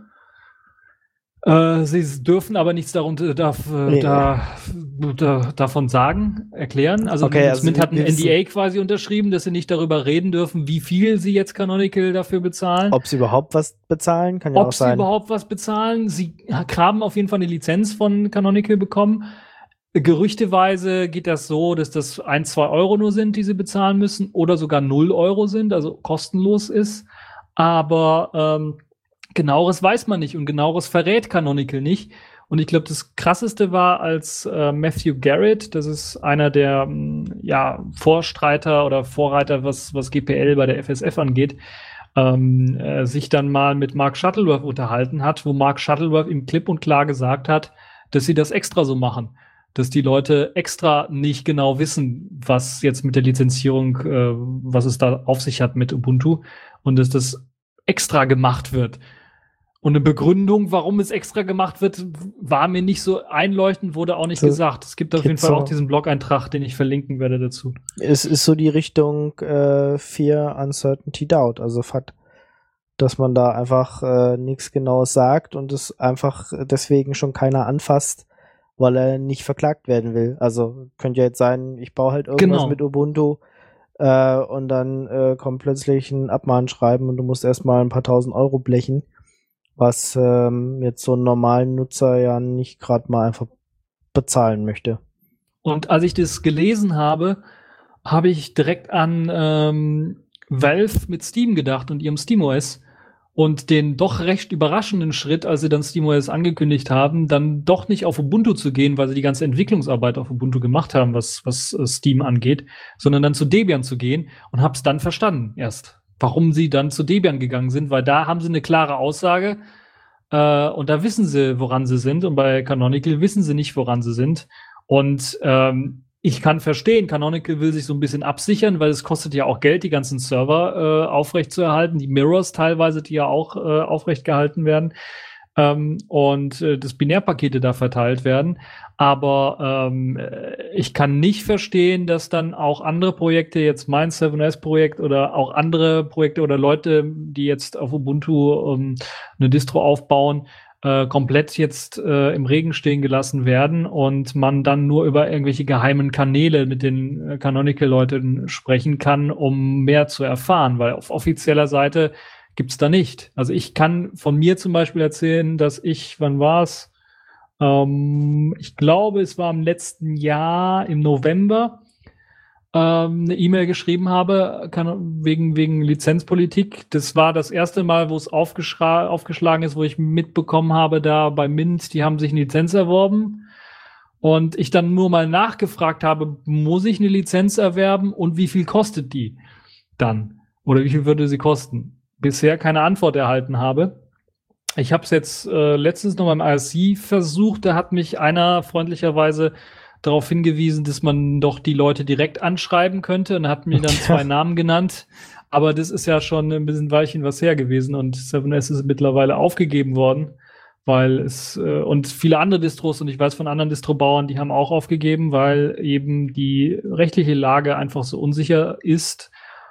Äh, sie dürfen aber nichts darunter, darf,
Nee.
da, da, davon sagen, erklären. Also
Okay,
Linux
also
Mint
wir-
hat ein
wir
N
wissen-
D A quasi unterschrieben, dass sie nicht darüber reden dürfen, wie viel sie jetzt Canonical dafür bezahlen.
Ob sie überhaupt was bezahlen, kann ja auch
Ob sie
sein.
überhaupt was bezahlen. Sie haben auf jeden Fall eine Lizenz von Canonical bekommen. Gerüchteweise geht das so, dass das ein, zwei Euro nur sind, die sie bezahlen müssen, oder sogar null Euro sind, also kostenlos ist. Aber ähm, Genaueres weiß man nicht und genaueres verrät Canonical nicht. Und ich glaube, das Krasseste war, als äh, Matthew Garrett, das ist einer der m, ja, Vorstreiter oder Vorreiter, was, was G P L bei der F S F angeht, ähm, äh, sich dann mal mit Mark Shuttleworth unterhalten hat, wo Mark Shuttleworth ihm klipp und klar gesagt hat, dass sie das extra so machen. Dass die Leute extra nicht genau wissen, was jetzt mit der Lizenzierung, äh, was es da auf sich hat mit Ubuntu und dass das extra gemacht wird. Und eine Begründung, warum es extra gemacht wird, war mir nicht so einleuchtend, wurde auch nicht so gesagt. Es gibt auf jeden Fall auch diesen Blog-Eintrag, den ich verlinken werde dazu.
Es ist so die Richtung äh, Fear, Uncertainty, Doubt. Also Fakt, dass man da einfach äh, nichts Genaues sagt und es einfach deswegen schon keiner anfasst, weil er nicht verklagt werden will. Also könnte ja jetzt sein, ich baue halt irgendwas genau. mit Ubuntu äh, und dann äh, kommt plötzlich ein Abmahnschreiben und du musst erstmal ein paar tausend Euro blechen, was ähm, jetzt so einen normalen Nutzer ja nicht gerade mal einfach bezahlen möchte.
Und als ich das gelesen habe, habe ich direkt an ähm, Valve mit Steam gedacht und ihrem SteamOS und den doch recht überraschenden Schritt, als sie dann SteamOS angekündigt haben, dann doch nicht auf Ubuntu zu gehen, weil sie die ganze Entwicklungsarbeit auf Ubuntu gemacht haben, was, was äh, Steam angeht, sondern dann zu Debian zu gehen und habe es dann verstanden erst, warum sie dann zu Debian gegangen sind, weil da haben sie eine klare Aussage äh, und da wissen sie, woran sie sind und bei Canonical wissen sie nicht, woran sie sind. Und ähm, ich kann verstehen, Canonical will sich so ein bisschen absichern, weil es kostet ja auch Geld, die ganzen Server äh, aufrechtzuerhalten, die Mirrors teilweise, die ja auch äh, aufrecht gehalten werden ähm, und äh, das Binärpakete da verteilt werden. Aber ähm, ich kann nicht verstehen, dass dann auch andere Projekte, jetzt mein seven S-Projekt oder auch andere Projekte oder Leute, die jetzt auf Ubuntu ähm, eine Distro aufbauen, Äh, komplett jetzt äh, im Regen stehen gelassen werden und man dann nur über irgendwelche geheimen Kanäle mit den äh, Canonical-Leuten sprechen kann, um mehr zu erfahren, weil auf offizieller Seite gibt's da nicht. Also ich kann von mir zum Beispiel erzählen, dass ich, wann war's? Ähm, ich glaube, es war im letzten Jahr im November ähm, eine E-Mail geschrieben habe, kann, wegen, wegen Lizenzpolitik. Das war das erste Mal, wo es aufgeschra- aufgeschlagen ist, wo ich mitbekommen habe, da bei Mint, die haben sich eine Lizenz erworben. Und ich dann nur mal nachgefragt habe, muss ich eine Lizenz erwerben und wie viel kostet die dann? Oder wie viel würde sie kosten? Bisher keine Antwort erhalten habe. Ich habe es jetzt äh, letztens noch beim I R C versucht, da hat mich einer freundlicherweise darauf hingewiesen, dass man doch die Leute direkt anschreiben könnte und hat mir dann zwei Namen genannt. Aber das ist ja schon ein bisschen Weilchen was her gewesen und seven S ist mittlerweile aufgegeben worden, weil es äh, und viele andere Distros und ich weiß von anderen Distrobauern, die haben auch aufgegeben, weil eben die rechtliche Lage einfach so unsicher ist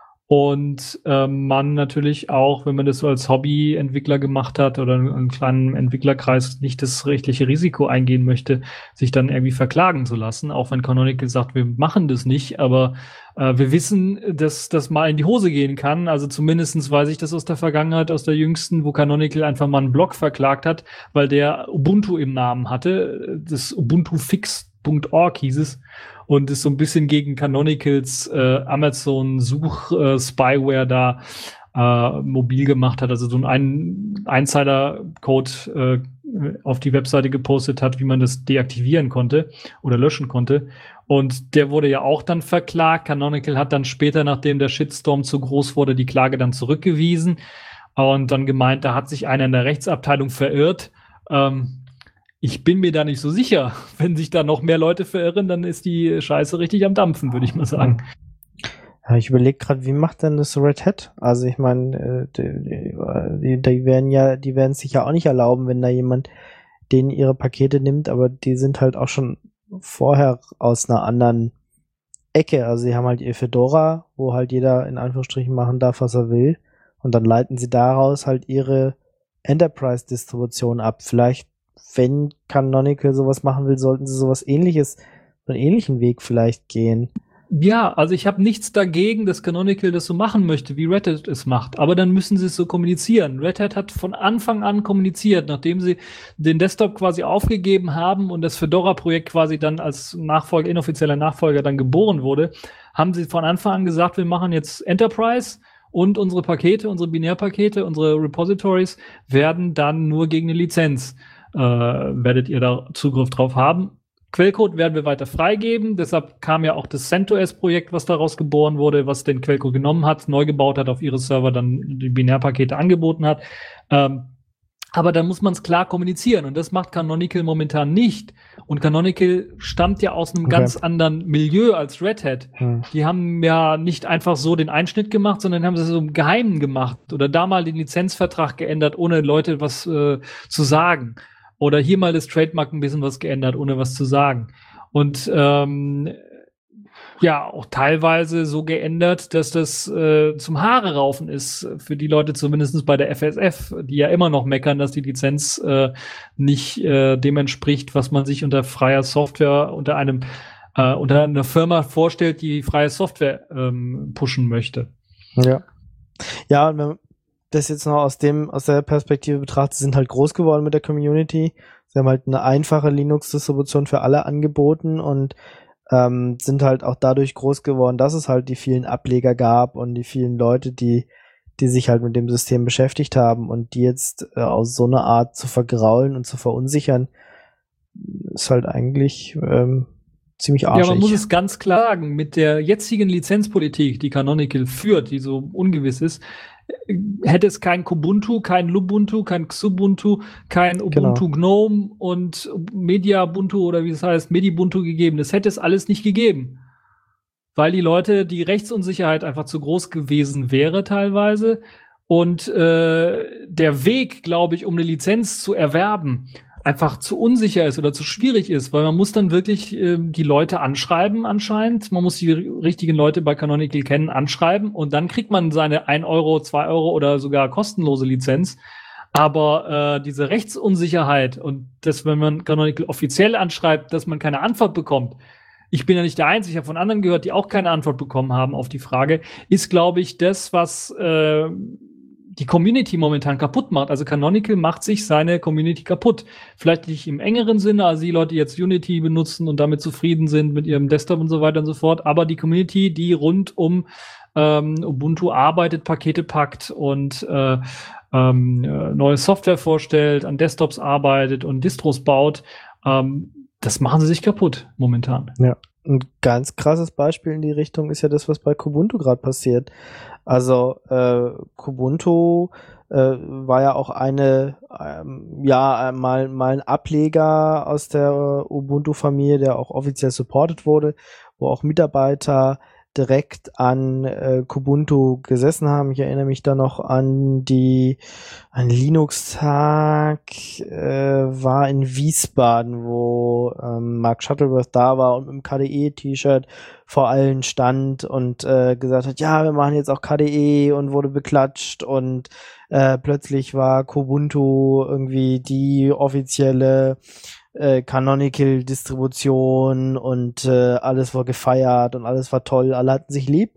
und ähm, man natürlich auch, wenn man das so als Hobbyentwickler gemacht hat oder einen, einen kleinen Entwicklerkreis nicht das rechtliche Risiko eingehen möchte, sich dann irgendwie verklagen zu lassen, auch wenn Canonical sagt, wir machen das nicht, aber äh, wir wissen, dass das mal in die Hose gehen kann, also zumindestens weiß ich das aus der Vergangenheit, aus der jüngsten, wo Canonical einfach mal einen Blog verklagt hat, weil der Ubuntu im Namen hatte, das Ubuntu Fix Punkt org hieß es und ist so ein bisschen gegen Canonicals äh, Amazon-Such-Spyware äh, da äh, mobil gemacht hat, also so ein Einzeiler-Code äh, auf die Webseite gepostet hat, wie man das deaktivieren konnte oder löschen konnte. Und der wurde ja auch dann verklagt. Canonical hat dann später, nachdem der Shitstorm zu groß wurde, die Klage dann zurückgewiesen und dann gemeint, da hat sich einer in der Rechtsabteilung verirrt. Ähm, Ich bin mir da nicht so sicher. Wenn sich da noch mehr Leute verirren, dann ist die Scheiße richtig am Dampfen, würde ich mal sagen.
Ja, ich überlege gerade, wie macht denn das Red Hat? Also ich meine, die, die, die werden ja, die werden es sich ja auch nicht erlauben, wenn da jemand denen ihre Pakete nimmt, aber die sind halt auch schon vorher aus einer anderen Ecke. Also sie haben halt ihr Fedora, wo halt jeder in Anführungsstrichen machen darf, was er will. Und dann leiten sie daraus halt ihre Enterprise-Distribution ab. Vielleicht, wenn Canonical sowas machen will, sollten sie sowas ähnliches, so einen ähnlichen Weg vielleicht gehen.
Ja, also ich habe nichts dagegen, dass Canonical das so machen möchte, wie Red Hat es macht. Aber dann müssen sie es so kommunizieren. Red Hat hat von Anfang an kommuniziert, nachdem sie den Desktop quasi aufgegeben haben und das Fedora-Projekt quasi dann als Nachfolger, inoffizieller Nachfolger dann geboren wurde, haben sie von Anfang an gesagt, wir machen jetzt Enterprise und unsere Pakete, unsere Binärpakete, unsere Repositories werden dann nur gegen eine Lizenz, äh, werdet ihr da Zugriff drauf haben. Quellcode werden wir weiter freigeben, deshalb kam ja auch das CentOS-Projekt, was daraus geboren wurde, was den Quellcode genommen hat, neu gebaut hat, auf ihre Server dann die Binärpakete angeboten hat. Ähm, aber dann muss man es klar kommunizieren und das macht Canonical momentan nicht. Und Canonical stammt ja aus einem
Okay.
ganz anderen Milieu als Red Hat.
Hm.
Die haben ja nicht einfach so den Einschnitt gemacht, sondern haben sie so im Geheimen gemacht oder da mal den Lizenzvertrag geändert, ohne Leute was äh, zu sagen. Oder hier mal das Trademark ein bisschen was geändert, ohne was zu sagen. Und ähm, ja, auch teilweise so geändert, dass das äh, zum Haare raufen ist für die Leute, zumindest bei der F S F, die ja immer noch meckern, dass die Lizenz äh, nicht äh, dem entspricht, was man sich unter freier Software, unter einem äh, unter einer Firma vorstellt, die freie Software ähm, pushen möchte.
Ja. Ja, und wenn man das jetzt noch aus dem, aus der Perspektive betrachtet, sie sind halt groß geworden mit der Community. Sie haben halt eine einfache Linux-Distribution für alle angeboten und ähm, sind halt auch dadurch groß geworden, dass es halt die vielen Ableger gab und die vielen Leute, die, die sich halt mit dem System beschäftigt haben und die jetzt äh, aus so einer Art zu vergraulen und zu verunsichern, ist halt eigentlich ähm, ziemlich arschig.
Ja, man muss es ganz klar sagen, mit der jetzigen Lizenzpolitik, die Canonical führt, die so ungewiss ist, hätte es kein Kubuntu, kein Lubuntu, kein Xubuntu, kein Ubuntu
Genau.
Gnome und Mediabuntu oder wie es heißt, Medibuntu gegeben. Das hätte es alles nicht gegeben. Weil die Leute, die Rechtsunsicherheit einfach zu groß gewesen wäre teilweise. Und äh, der Weg, glaube ich, um eine Lizenz zu erwerben, einfach zu unsicher ist oder zu schwierig ist, weil man muss dann wirklich äh, die Leute anschreiben anscheinend. Man muss die richtigen Leute bei Canonical kennen, anschreiben und dann kriegt man seine ein Euro, zwei Euro oder sogar kostenlose Lizenz. Aber äh, diese Rechtsunsicherheit und das, wenn man Canonical offiziell anschreibt, dass man keine Antwort bekommt, ich bin ja nicht der Einzige, ich habe von anderen gehört, die auch keine Antwort bekommen haben auf die Frage, ist, glaube ich, das, was äh, die Community momentan kaputt macht. Also Canonical macht sich seine Community kaputt. Vielleicht nicht im engeren Sinne, also die Leute, die jetzt Unity benutzen und damit zufrieden sind mit ihrem Desktop und so weiter und so fort, aber die Community, die rund um ähm, Ubuntu arbeitet, Pakete packt und äh, ähm, neue Software vorstellt, an Desktops arbeitet und Distros baut, ähm, das machen sie sich kaputt momentan.
Ja, ein ganz krasses Beispiel in die Richtung ist ja das, was bei Kubuntu gerade passiert. Also äh, Kubuntu äh, war ja auch eine, ähm, ja, mal, mal ein Ableger aus der Ubuntu-Familie, der auch offiziell supported wurde, wo auch Mitarbeiter direkt an äh, Kubuntu gesessen haben. Ich erinnere mich da noch an die ein Linux-Tag äh, war in Wiesbaden, wo ähm, Mark Shuttleworth da war und mit dem K D E-T-Shirt vor allen stand und äh, gesagt hat, ja, wir machen jetzt auch K D E und wurde beklatscht und äh, plötzlich war Kubuntu irgendwie die offizielle äh, Canonical-Distribution und äh, alles war gefeiert und alles war toll, alle hatten sich lieb.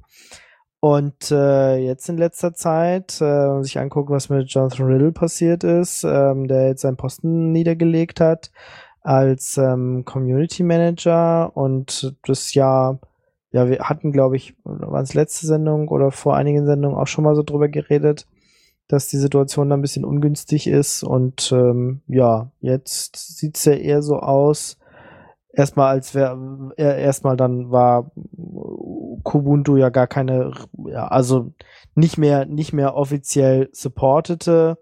Und äh, jetzt in letzter Zeit, äh, wenn man sich anguckt, was mit Jonathan Riddle passiert ist, ähm, der jetzt seinen Posten niedergelegt hat als ähm, Community Manager und das Jahr, ja, wir hatten, glaube ich, war es letzte Sendung oder vor einigen Sendungen auch schon mal so drüber geredet, dass die Situation da ein bisschen ungünstig ist und ähm, ja, jetzt sieht's ja eher so aus, erstmal als wäre, erstmal dann war Kubuntu ja gar keine, ja, also nicht mehr, nicht mehr offiziell supportete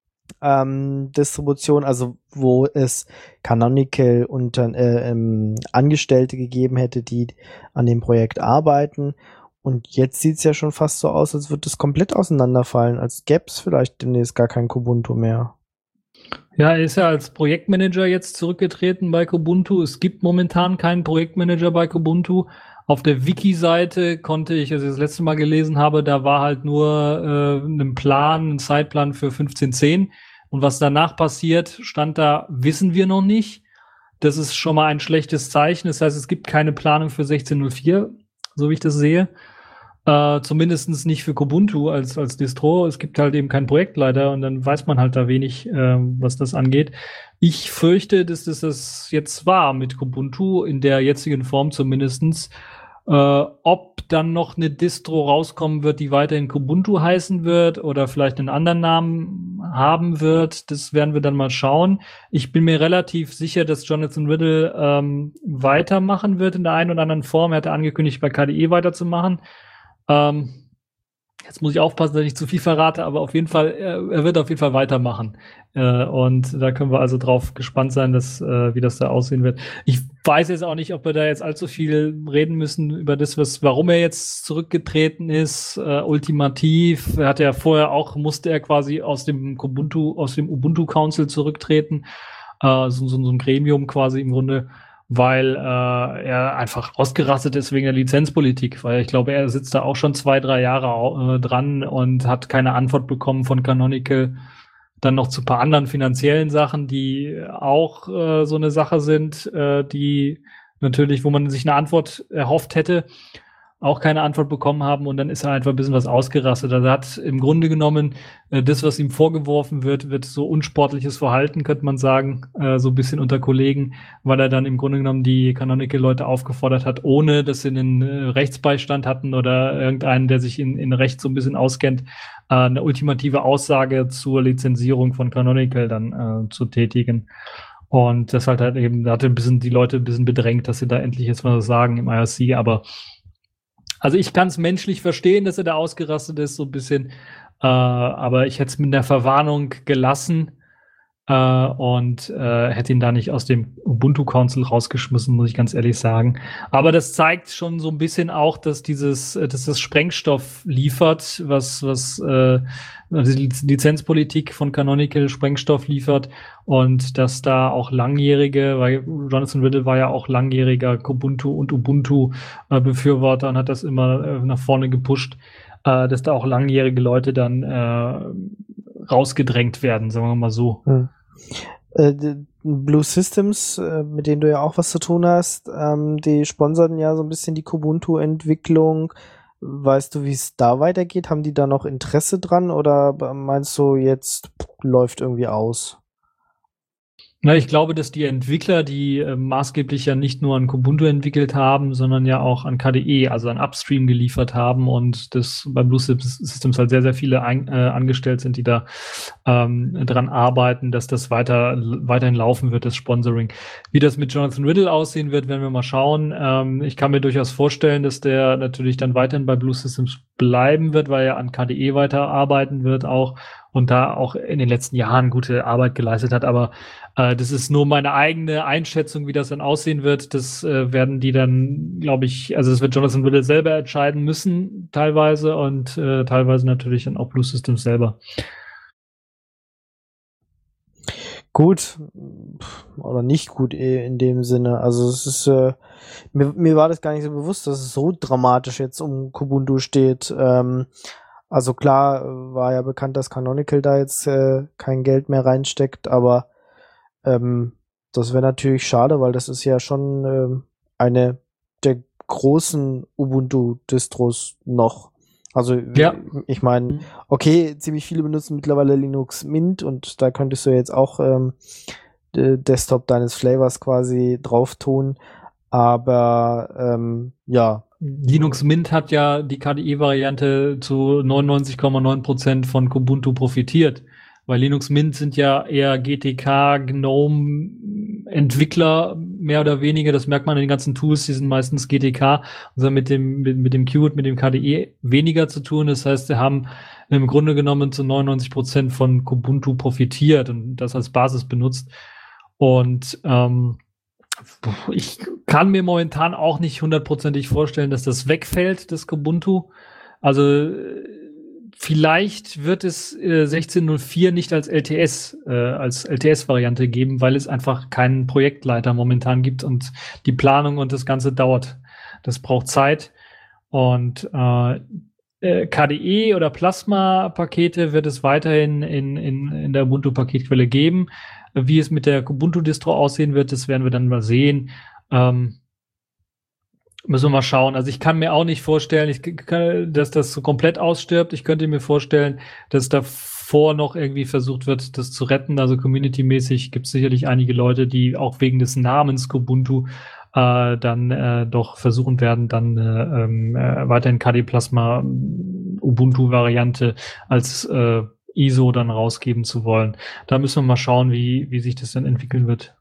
ähm, Distribution, also wo es Canonical und äh, ähm, Angestellte gegeben hätte, die an dem Projekt arbeiten. Und jetzt sieht's ja schon fast so aus, als würde es komplett auseinanderfallen, als gäbe es vielleicht demnächst gar kein Kubuntu mehr.
Ja, er ist ja als Projektmanager jetzt zurückgetreten bei Kubuntu. Es gibt momentan keinen Projektmanager bei Kubuntu. Auf der Wiki-Seite konnte ich, als ich das letzte Mal gelesen habe, da war halt nur äh, ein Plan, ein Zeitplan für fünfzehn zehn. Und was danach passiert, stand da, wissen wir noch nicht. Das ist schon mal ein schlechtes Zeichen. Das heißt, es gibt keine Planung für sechzehn null vier, so wie ich das sehe. Äh, zumindest nicht für Kubuntu als, als Distro. Es gibt halt eben keinen Projektleiter und dann weiß man halt da wenig, äh, was das angeht. Ich fürchte, dass das, das jetzt war mit Kubuntu in der jetzigen Form zumindestens. Äh, ob dann noch eine Distro rauskommen wird, die weiterhin Kubuntu heißen wird oder vielleicht einen anderen Namen haben wird, das werden wir dann mal schauen. Ich bin mir relativ sicher, dass Jonathan Riddle ähm, weitermachen wird in der einen oder anderen Form. Er hatte angekündigt, bei K D E weiterzumachen. Ähm, Jetzt muss ich aufpassen, dass ich nicht zu viel verrate, aber auf jeden Fall, er, er wird auf jeden Fall weitermachen. Äh, und da können wir also drauf gespannt sein, dass, äh, wie das da aussehen wird. Ich weiß jetzt auch nicht, ob wir da jetzt allzu viel reden müssen über das, was, warum er jetzt zurückgetreten ist, äh, ultimativ. Er hatte ja vorher auch, musste er quasi aus dem Ubuntu, aus dem Ubuntu Council zurücktreten, äh, so, so, so ein Gremium quasi im Grunde, weil äh, er einfach ausgerastet ist wegen der Lizenzpolitik, weil ich glaube, er sitzt da auch schon zwei, drei Jahre äh, dran und hat keine Antwort bekommen von Canonical. Dann noch zu ein paar anderen finanziellen Sachen, die auch äh, so eine Sache sind, äh, die natürlich, wo man sich eine Antwort erhofft hätte, auch keine Antwort bekommen haben, und dann ist er einfach ein bisschen was ausgerastet. Also er hat im Grunde genommen äh, das, was ihm vorgeworfen wird, wird so unsportliches Verhalten, könnte man sagen, äh, so ein bisschen unter Kollegen, weil er dann im Grunde genommen die Canonical-Leute aufgefordert hat, ohne dass sie einen äh, Rechtsbeistand hatten oder irgendeinen, der sich in, in Recht so ein bisschen auskennt, äh, eine ultimative Aussage zur Lizenzierung von Canonical dann äh, zu tätigen. Und das halt halt eben, da hatte ein bisschen die Leute ein bisschen bedrängt, dass sie da endlich jetzt mal was sagen im I R C, aber also ich kann es menschlich verstehen, dass er da ausgerastet ist, so ein bisschen. Äh, aber ich hätte es mit der Verwarnung gelassen äh, und äh, hätte ihn da nicht aus dem Ubuntu Council rausgeschmissen, muss ich ganz ehrlich sagen. Aber das zeigt schon so ein bisschen auch, dass dieses, dass das Sprengstoff liefert, was, was äh, die Lizenzpolitik von Canonical Sprengstoff liefert, und dass da auch langjährige, weil Jonathan Riddle war ja auch langjähriger Kubuntu und Ubuntu äh, Befürworter und hat das immer äh, nach vorne gepusht, äh, dass da auch langjährige Leute dann äh, rausgedrängt werden, sagen wir mal so.
Hm. Äh, Blue Systems, äh, mit denen du ja auch was zu tun hast, ähm, die sponsern ja so ein bisschen die Kubuntu-Entwicklung. Weißt du, wie es da weitergeht? Haben die da noch Interesse dran, oder meinst du, jetzt pff, läuft irgendwie aus?
Na, ich glaube, dass die Entwickler, die äh, maßgeblich ja nicht nur an Kubuntu entwickelt haben, sondern ja auch an K D E, also an Upstream geliefert haben, und das bei Blue Systems halt sehr, sehr viele ein, äh, angestellt sind, die da ähm, dran arbeiten, dass das weiter weiterhin laufen wird, das Sponsoring. Wie das mit Jonathan Riddle aussehen wird, werden wir mal schauen. Ähm, ich kann mir durchaus vorstellen, dass der natürlich dann weiterhin bei Blue Systems bleiben wird, weil er an K D E weiterarbeiten wird auch und da auch in den letzten Jahren gute Arbeit geleistet hat. Aber äh, das ist nur meine eigene Einschätzung, wie das dann aussehen wird. Das äh, werden die dann, glaube ich, also das wird Jonathan Riddle selber entscheiden müssen, teilweise, und äh, teilweise natürlich dann auch Blue Systems selber.
Gut oder nicht gut in dem Sinne. Also es ist, äh, mir, mir war das gar nicht so bewusst, dass es so dramatisch jetzt um Kubuntu steht. Ähm, also klar war ja bekannt, dass Canonical da jetzt äh, kein Geld mehr reinsteckt, aber ähm, das wäre natürlich schade, weil das ist ja schon äh, eine der großen Ubuntu-Distros noch. Also
ja.
Ich meine, okay, ziemlich viele benutzen mittlerweile Linux Mint, und da könntest du jetzt auch ähm, Desktop deines Flavors quasi drauf tun, aber ähm, ja.
Linux Mint hat ja die K D E-Variante zu neunundneunzig Komma neun Prozent von Kubuntu profitiert, weil Linux Mint sind ja eher G T K, GNOME Entwickler, mehr oder weniger. Das merkt man in den ganzen Tools, die sind meistens G T K, also mit dem, mit, mit dem Qt, mit dem K D E weniger zu tun. Das heißt, sie haben im Grunde genommen zu neunundneunzig Prozent von Kubuntu profitiert und das als Basis benutzt. Und ähm, ich kann mir momentan auch nicht hundertprozentig vorstellen, dass das wegfällt, das Kubuntu. Also vielleicht wird es äh, sechzehn Punkt null vier nicht als L T S, äh, als L T S-Variante geben, weil es einfach keinen Projektleiter momentan gibt und die Planung und das Ganze dauert. Das braucht Zeit. Und äh, äh, K D E oder Plasma-Pakete wird es weiterhin in, in, in der Ubuntu-Paketquelle geben. Wie es mit der Kubuntu-Distro aussehen wird, das werden wir dann mal sehen. Ähm, müssen wir mal schauen. Also ich kann mir auch nicht vorstellen, ich, dass das so komplett ausstirbt. Ich könnte mir vorstellen, dass davor noch irgendwie versucht wird, das zu retten. Also community-mäßig gibt es sicherlich einige Leute, die auch wegen des Namens Kubuntu äh, dann äh, doch versuchen werden, dann äh, ähm, äh, weiterhin K D Plasma Ubuntu-Variante als äh, I S O dann rausgeben zu wollen. Da müssen wir mal schauen, wie, wie sich das dann entwickeln wird.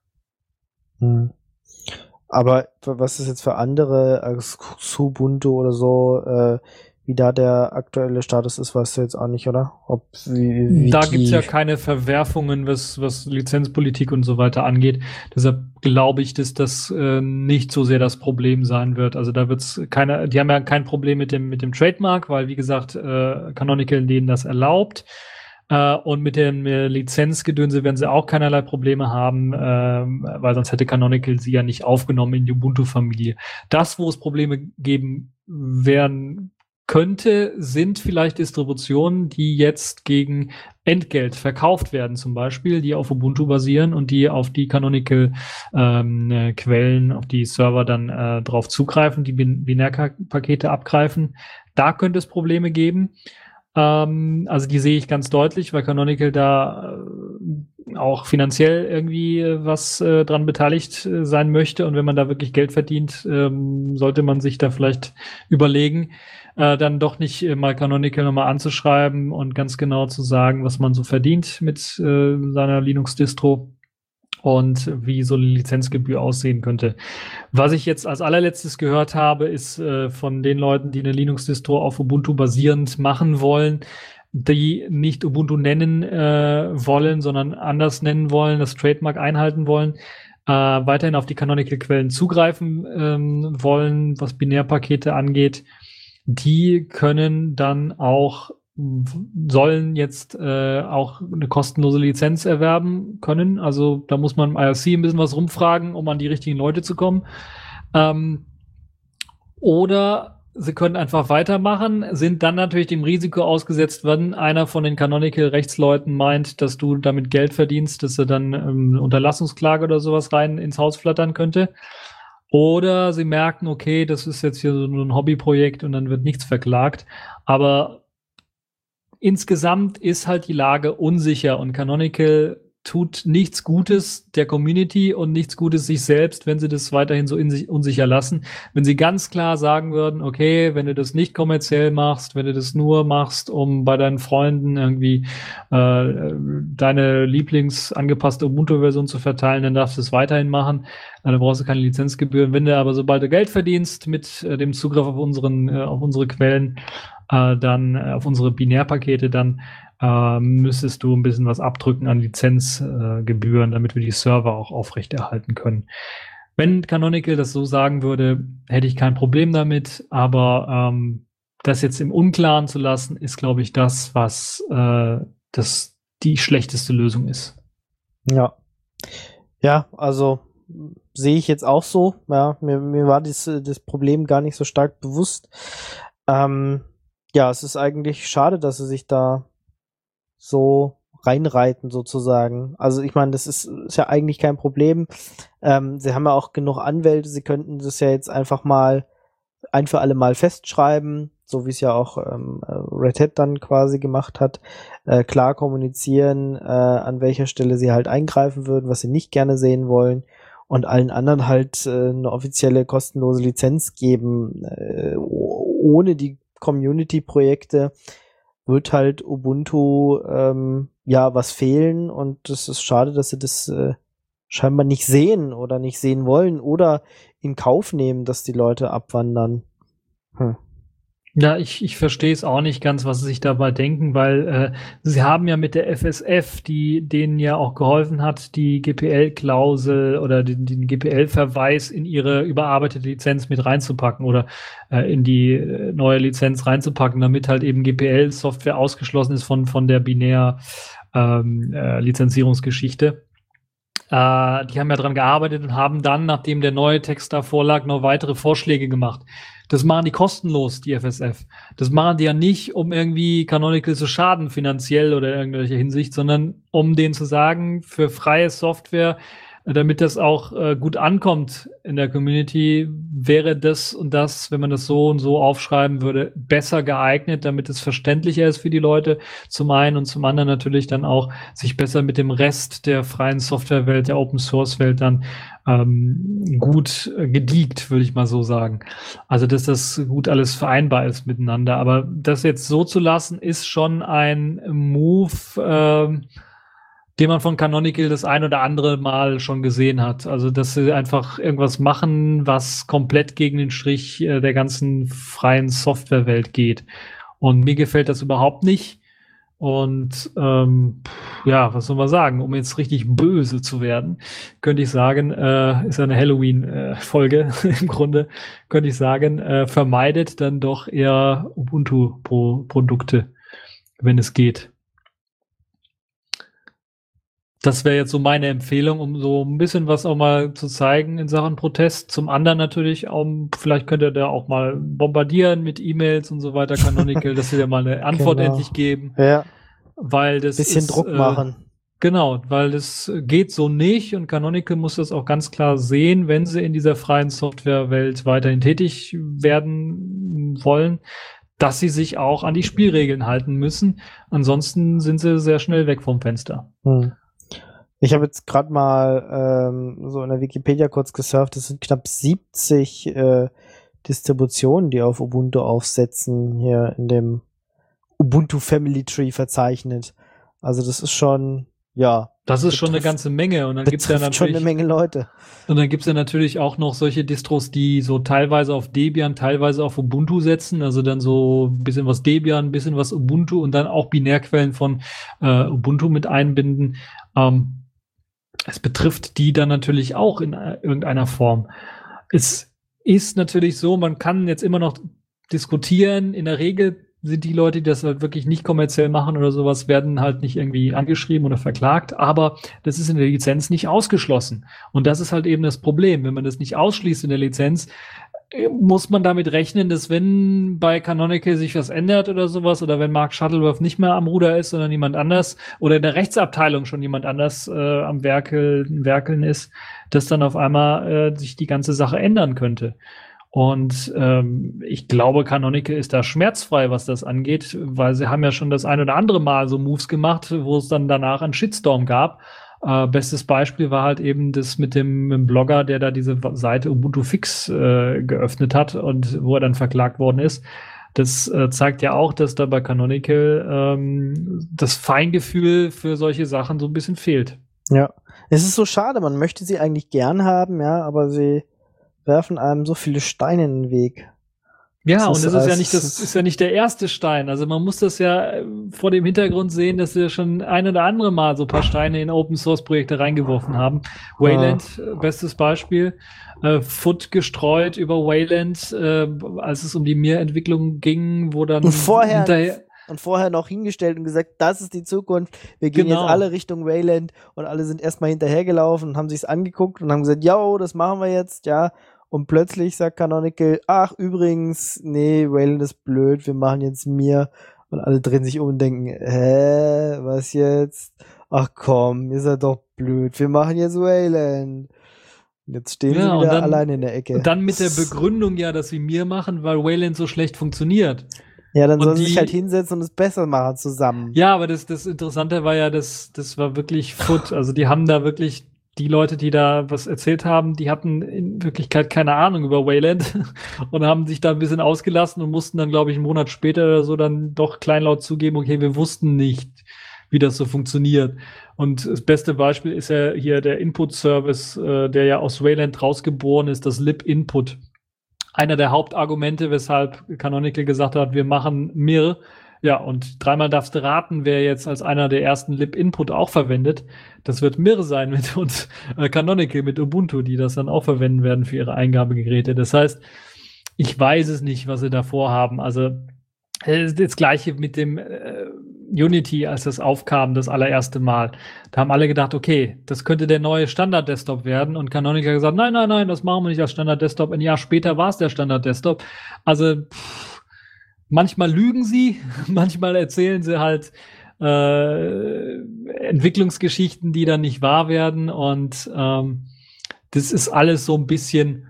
Hm. Aber was ist jetzt für andere, als Ubuntu oder so, äh, wie da der aktuelle Status ist, weißt du jetzt auch nicht, oder? Ob, wie, wie
da
die-
gibt's ja keine Verwerfungen, was, was Lizenzpolitik und so weiter angeht. Deshalb glaube ich, dass das äh, nicht so sehr das Problem sein wird. Also da wird's keine, die haben ja kein Problem mit dem, mit dem Trademark, weil wie gesagt, äh, Canonical denen das erlaubt. Äh, und mit dem äh, Lizenzgedönse werden sie auch keinerlei Probleme haben, ähm, weil sonst hätte Canonical sie ja nicht aufgenommen in die Ubuntu-Familie. Das, wo es Probleme geben werden könnte, sind vielleicht Distributionen, die jetzt gegen Entgelt verkauft werden, zum Beispiel, die auf Ubuntu basieren und die auf die Canonical ähm, äh, Quellen, auf die Server dann äh, drauf zugreifen, die Bin- Binärpakete abgreifen. Da könnte es Probleme geben. Ähm, also die sehe ich ganz deutlich, weil Canonical da äh, auch finanziell irgendwie äh, was äh, dran beteiligt äh, sein möchte. Und wenn man da wirklich Geld verdient, ähm, sollte man sich da vielleicht überlegen, äh, dann doch nicht äh, mal Canonical nochmal anzuschreiben und ganz genau zu sagen, was man so verdient mit äh, seiner Linux-Distro und wie so eine Lizenzgebühr aussehen könnte. Was ich jetzt als allerletztes gehört habe, ist äh, von den Leuten, die eine Linux-Distro auf Ubuntu basierend machen wollen, die nicht Ubuntu nennen äh, wollen, sondern anders nennen wollen, das Trademark einhalten wollen, äh, weiterhin auf die Canonical-Quellen zugreifen ähm, wollen, was Binärpakete angeht. Die können dann auch sollen jetzt äh, auch eine kostenlose Lizenz erwerben können. Also da muss man im I R C ein bisschen was rumfragen, um an die richtigen Leute zu kommen. Ähm, oder sie können einfach weitermachen, sind dann natürlich dem Risiko ausgesetzt, wenn einer von den Canonical-Rechtsleuten meint, dass du damit Geld verdienst, dass er dann ähm, Unterlassungsklage oder sowas rein ins Haus flattern könnte. Oder sie merken, okay, das ist jetzt hier so ein Hobbyprojekt und dann wird nichts verklagt. Aber insgesamt ist halt die Lage unsicher und Canonical tut nichts Gutes der Community und nichts Gutes sich selbst, wenn sie das weiterhin so in sich unsicher lassen. Wenn sie ganz klar sagen würden, okay, wenn du das nicht kommerziell machst, wenn du das nur machst, um bei deinen Freunden irgendwie äh, deine lieblingsangepasste Ubuntu-Version zu verteilen, dann darfst du es weiterhin machen. Dann brauchst du keine Lizenzgebühren. Wenn du aber sobald du Geld verdienst mit äh, dem Zugriff auf unseren, äh, auf unsere Quellen, äh, dann äh, auf unsere Binärpakete, dann äh, müsstest du ein bisschen was abdrücken an Lizenzgebühren, äh, damit wir die Server auch aufrechterhalten können. Wenn Canonical das so sagen würde, hätte ich kein Problem damit, aber ähm, das jetzt im Unklaren zu lassen, ist, glaube ich, das, was äh, das die schlechteste Lösung ist.
Ja. Ja, also sehe ich jetzt auch so. Ja, mir, mir war das, das Problem gar nicht so stark bewusst. Ähm, ja, es ist eigentlich schade, dass sie sich da so reinreiten sozusagen. Also ich meine, das ist, ist ja eigentlich kein Problem. Ähm, sie haben ja auch genug Anwälte, sie könnten das ja jetzt einfach mal ein für alle Mal festschreiben, so wie es ja auch ähm, Red Hat dann quasi gemacht hat, äh, klar kommunizieren, äh, an welcher Stelle sie halt eingreifen würden, was sie nicht gerne sehen wollen und allen anderen halt äh, eine offizielle kostenlose Lizenz geben. Äh, ohne die Community-Projekte wird halt Ubuntu ähm, ja was fehlen und es ist schade, dass sie das äh, scheinbar nicht sehen oder nicht sehen wollen oder in Kauf nehmen, dass die Leute abwandern. Hm.
Ja, ich, ich verstehe es auch nicht ganz, was sie sich dabei denken, weil äh, sie haben ja mit der F S F, die denen ja auch geholfen hat, die G P L-Klausel oder den, den G P L-Verweis in ihre überarbeitete Lizenz mit reinzupacken oder äh, in die äh, neue Lizenz reinzupacken, damit halt eben G P L-Software ausgeschlossen ist von, von der Binär-Lizenzierungsgeschichte. Ähm, äh, die haben ja dran gearbeitet und haben dann, nachdem der neue Text da vorlag, noch weitere Vorschläge gemacht. Das machen die kostenlos, die F S F. Das machen die ja nicht, um irgendwie Canonical zu schaden, finanziell oder in irgendwelcher Hinsicht, sondern um denen zu sagen, für freie Software damit das auch äh, gut ankommt in der Community, wäre das und das, wenn man das so und so aufschreiben würde, besser geeignet, damit es verständlicher ist für die Leute, zum einen, und zum anderen natürlich dann auch sich besser mit dem Rest der freien Softwarewelt, der Open-Source-Welt dann ähm, gut äh, gediegt, würde ich mal so sagen. Also, dass das gut alles vereinbar ist miteinander. Aber das jetzt so zu lassen, ist schon ein Move, ähm, den man von Canonical das ein oder andere Mal schon gesehen hat. Also, dass sie einfach irgendwas machen, was komplett gegen den Strich äh, der ganzen freien Softwarewelt geht. Und mir gefällt das überhaupt nicht. Und ähm, ja, was soll man sagen? Um jetzt richtig böse zu werden, könnte ich sagen, äh, ist eine Halloween-Folge äh, im Grunde, könnte ich sagen, äh, vermeidet dann doch eher Ubuntu-Produkte, wenn es geht. Das wäre jetzt so meine Empfehlung, um so ein bisschen was auch mal zu zeigen in Sachen Protest. Zum anderen natürlich, auch, vielleicht könnt ihr da auch mal bombardieren mit E-Mails und so weiter, Canonical, dass sie dir mal eine Antwort
Genau.
endlich geben.
Ja,
Weil das
bisschen
ist,
Druck
äh,
machen.
Genau, weil das geht so nicht und Canonical muss das auch ganz klar sehen, wenn sie in dieser freien Softwarewelt weiterhin tätig werden wollen, dass sie sich auch an die Spielregeln halten müssen. Ansonsten sind sie sehr schnell weg vom Fenster.
Hm. Ich habe jetzt gerade mal ähm, so in der Wikipedia kurz gesurft, es sind knapp siebzig äh, Distributionen, die auf Ubuntu aufsetzen, hier in dem Ubuntu Family Tree verzeichnet. Also das ist schon, ja.
Das ist
betrifft,
schon eine ganze Menge. Und dann gibt's ja natürlich
schon eine Menge Leute.
Und dann gibt's ja natürlich auch noch solche Distros, die so teilweise auf Debian, teilweise auf Ubuntu setzen. Also dann so ein bisschen was Debian, ein bisschen was Ubuntu und dann auch Binärquellen von äh, Ubuntu mit einbinden. Ähm, es betrifft die dann natürlich auch in äh, irgendeiner Form. Es ist natürlich so, man kann jetzt immer noch diskutieren. In der Regel sind die Leute, die das halt wirklich nicht kommerziell machen oder sowas, werden halt nicht irgendwie angeschrieben oder verklagt, aber das ist in der Lizenz nicht ausgeschlossen. Und das ist halt eben das Problem. Wenn man das nicht ausschließt in der Lizenz, muss man damit rechnen, dass wenn bei Canonical sich was ändert oder sowas, oder wenn Mark Shuttleworth nicht mehr am Ruder ist, sondern jemand anders, oder in der Rechtsabteilung schon jemand anders äh, am Werkeln, Werkeln ist, dass dann auf einmal äh, sich die ganze Sache ändern könnte. Und ähm, ich glaube, Canonical ist da schmerzfrei, was das angeht, weil sie haben ja schon das ein oder andere Mal so Moves gemacht, wo es dann danach einen Shitstorm gab. Äh, bestes Beispiel war halt eben das mit dem, mit dem Blogger, der da diese Seite Ubuntu Fix äh, geöffnet hat und wo er dann verklagt worden ist. Das äh, zeigt ja auch, dass da bei Canonical ähm, das Feingefühl für solche Sachen so ein bisschen fehlt.
Ja, es ist so schade, man möchte sie eigentlich gern haben, ja, aber sie werfen einem so viele Steine in den Weg.
Ja,
das
und das ist ja nicht, das ist ja nicht der erste Stein. Also man muss das ja vor dem Hintergrund sehen, dass wir schon ein oder andere Mal so ein paar Steine in Open-Source-Projekte reingeworfen haben. Wayland, ah. bestes Beispiel. Äh, Foot gestreut über Wayland, äh, als es um die Mir-Entwicklung ging, wo dann
und vorher
hinterher
und vorher noch hingestellt und gesagt, das ist die Zukunft, wir gehen
genau.
jetzt alle Richtung Wayland, und alle sind erstmal hinterhergelaufen und haben sich's angeguckt und haben gesagt, ja, das machen wir jetzt, ja. Und plötzlich sagt Canonical, ach, übrigens, nee, Wayland ist blöd, wir machen jetzt Mir. Und alle drehen sich um und denken, hä, was jetzt? Ach komm, ihr seid doch blöd, wir machen jetzt Wayland. Und jetzt stehen
ja,
sie wieder
dann,
allein in der Ecke.
Und dann mit der Begründung ja, dass sie Mir machen, weil Wayland so schlecht funktioniert.
Ja, dann
und
sollen sie
die,
sich halt hinsetzen und es besser machen zusammen.
Ja, aber das, das Interessante war ja, das, das war wirklich Foot. Also die haben da wirklich die Leute, die da was erzählt haben, die hatten in Wirklichkeit keine Ahnung über Wayland und haben sich da ein bisschen ausgelassen und mussten dann, glaube ich, einen Monat später oder so dann doch kleinlaut zugeben, okay, wir wussten nicht, wie das so funktioniert. Und das beste Beispiel ist ja hier der Input-Service, äh, der ja aus Wayland rausgeboren ist, das lib-input. Einer der Hauptargumente, weshalb Canonical gesagt hat, wir machen Mir. Ja, und dreimal darfst du raten, wer jetzt als einer der ersten lib-input auch verwendet. Das wird Mir sein mit uns, äh, Canonical mit Ubuntu, die das dann auch verwenden werden für ihre Eingabegeräte. Das heißt, ich weiß es nicht, was sie da vorhaben. Also äh, das Gleiche mit dem äh, Unity, als das aufkam, das allererste Mal. Da haben alle gedacht, okay, das könnte der neue Standard-Desktop werden. Und Canonical hat gesagt, nein, nein, nein, das machen wir nicht als Standard-Desktop. Ein Jahr später war es der Standard-Desktop. Also pff, manchmal lügen sie, manchmal erzählen sie halt äh, Entwicklungsgeschichten, die dann nicht wahr werden. Und ähm, das ist alles so ein bisschen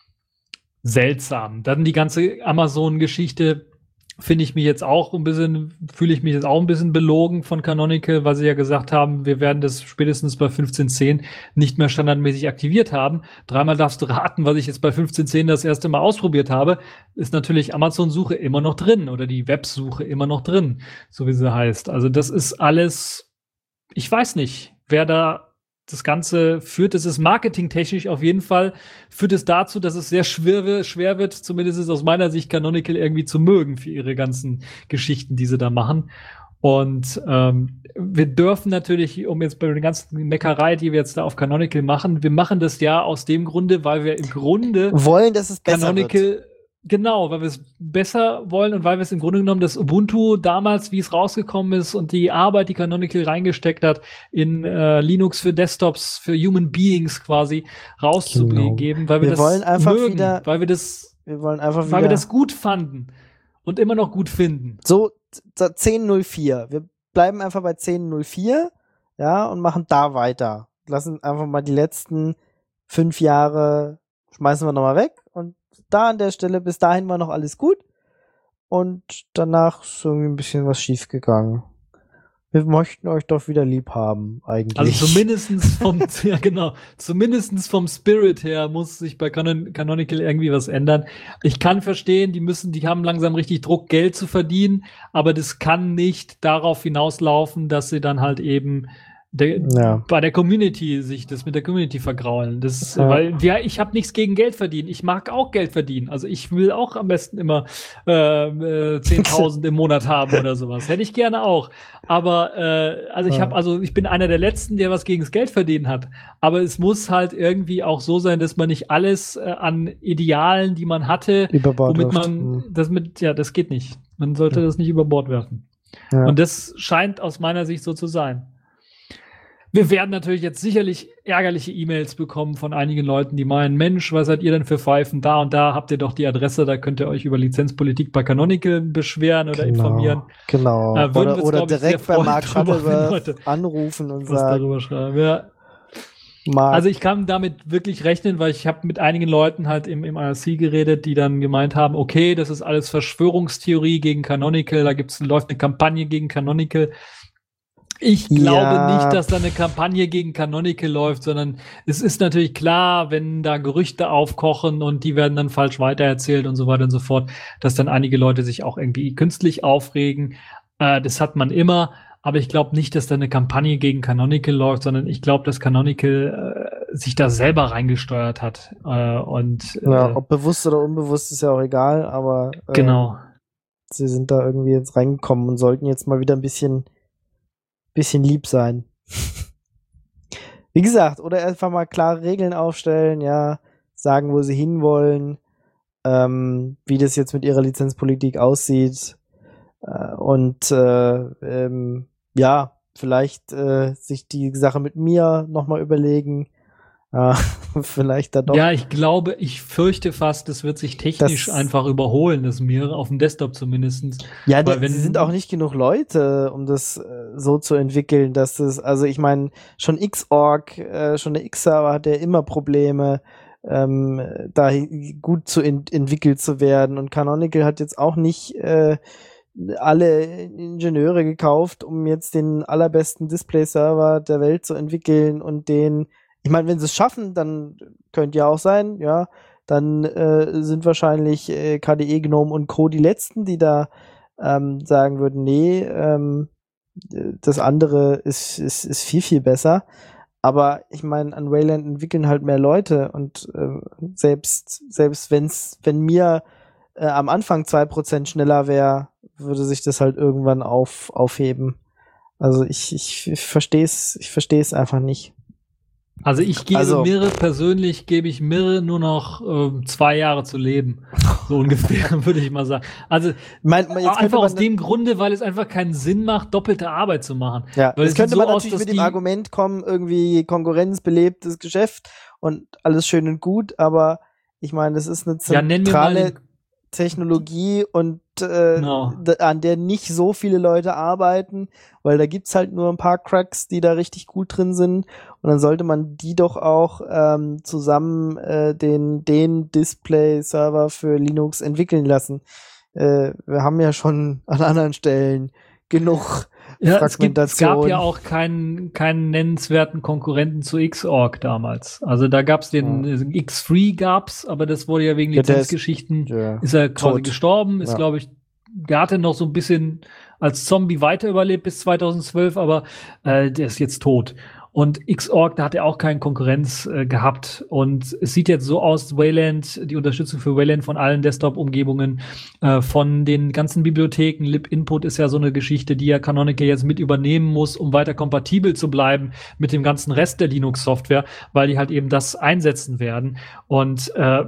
seltsam. Dann die ganze Amazon-Geschichte finde ich mich jetzt auch ein bisschen, fühle ich mich jetzt auch ein bisschen belogen von Canonical, weil sie ja gesagt haben, wir werden das spätestens bei fünfzehn Punkt zehn nicht mehr standardmäßig aktiviert haben. Dreimal darfst du raten, was ich jetzt bei fünfzehn Punkt zehn das erste Mal ausprobiert habe, ist natürlich Amazon-Suche immer noch drin oder die Websuche immer noch drin, so wie sie heißt. Also das ist alles, ich weiß nicht, wer da das Ganze führt. Es ist marketingtechnisch auf jeden Fall, führt es dazu, dass es sehr schwer, schwer wird, zumindest ist aus meiner Sicht Canonical irgendwie zu mögen für ihre ganzen Geschichten, die sie da machen. Und ähm, wir dürfen natürlich, um jetzt bei der ganzen Meckerei, die wir jetzt da auf Canonical machen, wir machen das ja aus dem Grunde, weil wir im Grunde
wollen, dass es besser
Canonical
wird.
Genau, weil wir es besser wollen und weil wir es im Grunde genommen das Ubuntu damals, wie es rausgekommen ist und die Arbeit, die Canonical reingesteckt hat, in äh, Linux für Desktops, für Human Beings quasi rauszugeben,
Genau.
weil wir,
Wir
das
wollen einfach
mögen,
wieder-
weil wir das,
Wir wollen einfach
weil wir
wieder
das gut fanden und immer noch gut finden.
so z- zehn null vier. Wir bleiben einfach bei zehn null vier, ja, und machen da weiter. Lassen einfach mal die letzten fünf Jahre, schmeißen wir nochmal weg und da an der Stelle, bis dahin war noch alles gut und danach ist irgendwie ein bisschen was schief gegangen. Wir möchten euch doch wieder lieb haben, eigentlich.
Also zumindestens vom, ja genau, zumindestens vom Spirit her muss sich bei Canon, Canonical irgendwie was ändern. Ich kann verstehen, die müssen, die haben langsam richtig Druck, Geld zu verdienen, aber das kann nicht darauf hinauslaufen, dass sie dann halt eben der,
Ja.
bei der Community sich das mit der Community vergraulen. Das,
Ja.
weil ja, ich habe nichts gegen Geld verdienen. Ich mag auch Geld verdienen. Also ich will auch am besten immer äh, äh, zehntausend im Monat haben oder sowas. Hätte ich gerne auch. Aber äh, also ich
Ja.
habe, also ich bin einer der Letzten, der was gegen das Geld verdienen hat. Aber es muss halt irgendwie auch so sein, dass man nicht alles äh, an Idealen, die man hatte,
Über Bord
womit
wirft.
man
Mhm.
das mit, ja, das geht nicht. Man sollte das nicht über Bord werfen.
Ja.
Und das scheint aus meiner Sicht so zu sein. Wir werden natürlich jetzt sicherlich ärgerliche E-Mails bekommen von einigen Leuten, die meinen, Mensch, was seid ihr denn für Pfeifen? Da und da habt ihr doch die Adresse, da könnt ihr euch über Lizenzpolitik bei Canonical beschweren oder
Genau.
informieren.
Genau.
Äh, würden wir
oder
uns,
oder
glaub ich,
direkt
sehr
bei
freuen
Mark
drüber, wenn
Shuttleworth
Leute
anrufen und
Was
sagen,
darüber schreiben. Ja.
Mark,
Also ich kann damit wirklich rechnen, weil ich habe mit einigen Leuten halt im, im I R C geredet, die dann gemeint haben, okay, das ist alles Verschwörungstheorie gegen Canonical, da gibt's, läuft eine Kampagne gegen Canonical. Ich glaube
Ja.
nicht, dass da eine Kampagne gegen Canonical läuft, sondern es ist natürlich klar, wenn da Gerüchte aufkochen und die werden dann falsch weitererzählt und so weiter und so fort, dass dann einige Leute sich auch irgendwie künstlich aufregen. Äh, das hat man immer, aber ich glaube nicht, dass da eine Kampagne gegen Canonical läuft, sondern ich glaube, dass Canonical äh, sich da selber reingesteuert hat. Äh, und äh,
ja, ob bewusst oder unbewusst ist ja auch egal, aber äh,
genau.
sie sind da irgendwie jetzt reingekommen und sollten jetzt mal wieder ein bisschen bisschen lieb sein. Wie gesagt, oder einfach mal klare Regeln aufstellen, ja, sagen, wo sie hinwollen, ähm, wie das jetzt mit ihrer Lizenzpolitik aussieht äh, und äh, ähm, ja, vielleicht äh, sich die Sache mit mir nochmal überlegen. Äh, vielleicht dann doch.
Ja, ich glaube, ich fürchte fast, es wird sich technisch
Das-
einfach überholen, das Mir, auf dem Desktop zumindest.
Ja,
Weil
da,
wenn-
sie sind auch nicht genug Leute, um das äh, so zu entwickeln, dass das, also ich meine, schon Xorg, äh, schon der X-Server hat ja immer Probleme, ähm, da gut zu ent entwickelt zu werden, und Canonical hat jetzt auch nicht äh, alle Ingenieure gekauft, um jetzt den allerbesten Display-Server der Welt zu entwickeln und den, ich meine, wenn sie es schaffen, dann könnte ja auch sein, ja, dann äh, sind wahrscheinlich äh, K D E, Gnome und Co. die letzten, die da ähm, sagen würden, nee, ähm, das andere ist, ist, ist viel, viel besser. Aber ich meine, an Wayland entwickeln halt mehr Leute, und äh, selbst, selbst wenn's, wenn mir äh, am Anfang zwei Prozent schneller wäre, würde sich das halt irgendwann auf, aufheben. Also ich, ich, ich verstehe es, ich verstehe es einfach nicht.
Also ich gebe
Also-
Mirre persönlich, gebe ich Mirre nur noch ähm, zwei Jahre zu leben. So ungefähr, würde ich mal sagen. Also
Mein, mein, jetzt könnte
einfach
man
aus dem Grunde, weil es einfach keinen Sinn macht, doppelte Arbeit zu machen.
Ja,
Weil
jetzt
es
könnte
sieht
man
so aus,
natürlich
dass
mit dem
die-
Argument kommen, irgendwie konkurrenzbelebtes Geschäft und alles schön und gut, aber ich meine, das ist eine
Ja, nenn mir mal
zentrale
den-
Technologie und äh,
Genau.
d- an der nicht so viele Leute arbeiten, weil da gibt's halt nur ein paar Cracks, die da richtig gut drin sind und dann sollte man die doch auch ähm, zusammen äh, den, den Display-Server für Linux entwickeln lassen. Äh, wir haben ja schon an anderen Stellen genug
Ja, es, gibt, es
Fragmentation.
gab ja auch keinen, keinen nennenswerten Konkurrenten zu Xorg damals. Also da gab es den äh, X drei gab's, aber das wurde ja wegen
Ja, der ist-
Lizenzgeschichten,
ja,
ist er quasi
tot.
gestorben, ist
Ja.
glaube ich, der hatte noch so ein bisschen als Zombie weiter überlebt bis zweitausendzwölf, aber äh, der ist jetzt tot. Und Xorg, da hat er auch keine Konkurrenz äh, gehabt. Und es sieht jetzt so aus, Wayland, die Unterstützung für Wayland von allen Desktop-Umgebungen, äh, von den ganzen Bibliotheken, libinput ist ja so eine Geschichte, die ja Canonical jetzt mit übernehmen muss, um weiter kompatibel zu bleiben mit dem ganzen Rest der Linux-Software, weil die halt eben das einsetzen werden. Und äh,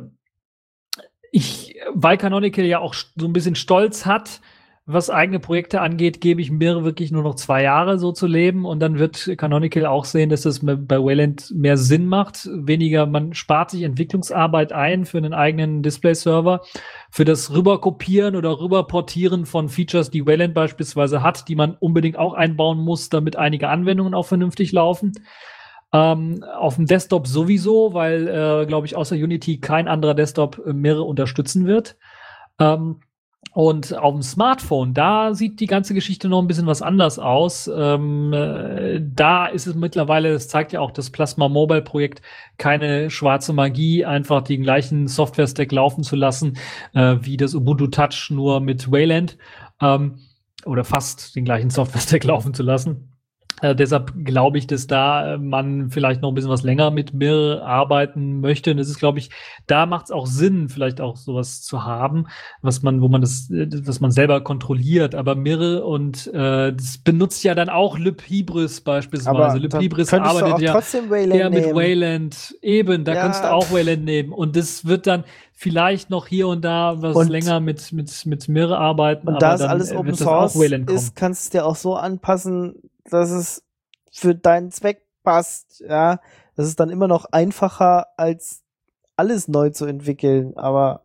ich, weil Canonical ja auch so ein bisschen Stolz hat, was eigene Projekte angeht, gebe ich mir wirklich nur noch zwei Jahre so zu leben und dann wird Canonical auch sehen, dass es bei Wayland mehr Sinn macht. Weniger, man spart sich Entwicklungsarbeit ein für einen eigenen Display-Server, für das Rüberkopieren oder Rüberportieren von Features, die Wayland beispielsweise hat, die man unbedingt auch einbauen muss, damit einige Anwendungen auch vernünftig laufen. Ähm, auf dem Desktop sowieso, weil, äh, glaube ich, außer Unity kein anderer Desktop äh, mehrere unterstützen wird. Ähm, Und auf dem Smartphone, da sieht die ganze Geschichte noch ein bisschen was anders aus. Ähm, äh, da ist es mittlerweile, das zeigt ja auch das Plasma Mobile Projekt, keine schwarze Magie, einfach den gleichen Software-Stack laufen zu lassen, äh, wie das Ubuntu Touch, nur mit Wayland. Ähm, oder fast den gleichen Software-Stack laufen zu lassen. Äh, deshalb glaube ich, dass da äh, man vielleicht noch ein bisschen was länger mit Mir arbeiten möchte. Und das ist, glaube ich, da macht es auch Sinn, vielleicht auch sowas zu haben, was man, wo man das, äh, was man selber kontrolliert. Aber Mir und äh, das benutzt ja dann auch libhybris beispielsweise.
Aber
libhybris
dann könntest du
arbeitet
auch
ja
trotzdem Wayland
eher mit
nehmen.
Wayland. Eben, da
Ja.
kannst du auch Wayland nehmen. Und das wird dann vielleicht noch hier und da was
Und-
länger mit mit mit Mir arbeiten.
Und
aber
da es
dann
alles
äh,
Open
wird das auch
Source
Wayland kommen.
ist, kannst du es dir auch so anpassen, dass es für deinen Zweck passt, ja. Das ist dann immer noch einfacher, als alles neu zu entwickeln, aber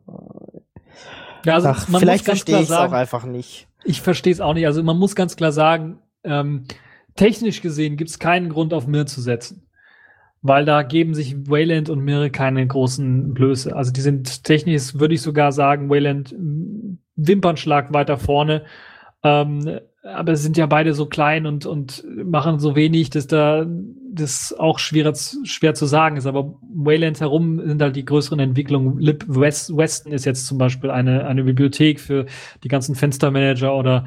Ja, also
ach,
man
vielleicht
muss ganz
verstehe
klar
ich es auch
sagen,
einfach nicht.
ich verstehe es auch nicht. Also man muss ganz klar sagen, ähm, technisch gesehen gibt es keinen Grund, auf Mir zu setzen. Weil da geben sich Wayland und Mir keine großen Blöße. Also die sind technisch, würde ich sogar sagen, Wayland m, Wimpernschlag weiter vorne. Ähm, aber sie sind ja beide so klein und, und machen so wenig, dass da das auch schwerer, zu- schwer zu sagen ist. Aber Wayland herum sind halt die größeren Entwicklungen. Lib West, Weston ist jetzt zum Beispiel eine, eine Bibliothek für die ganzen Fenstermanager oder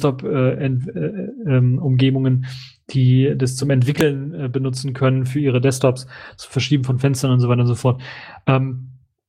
Desktop-Umgebungen, äh, die das zum Entwickeln äh, benutzen können für ihre Desktops, zum Verschieben von Fenstern und so weiter und so fort. Ähm,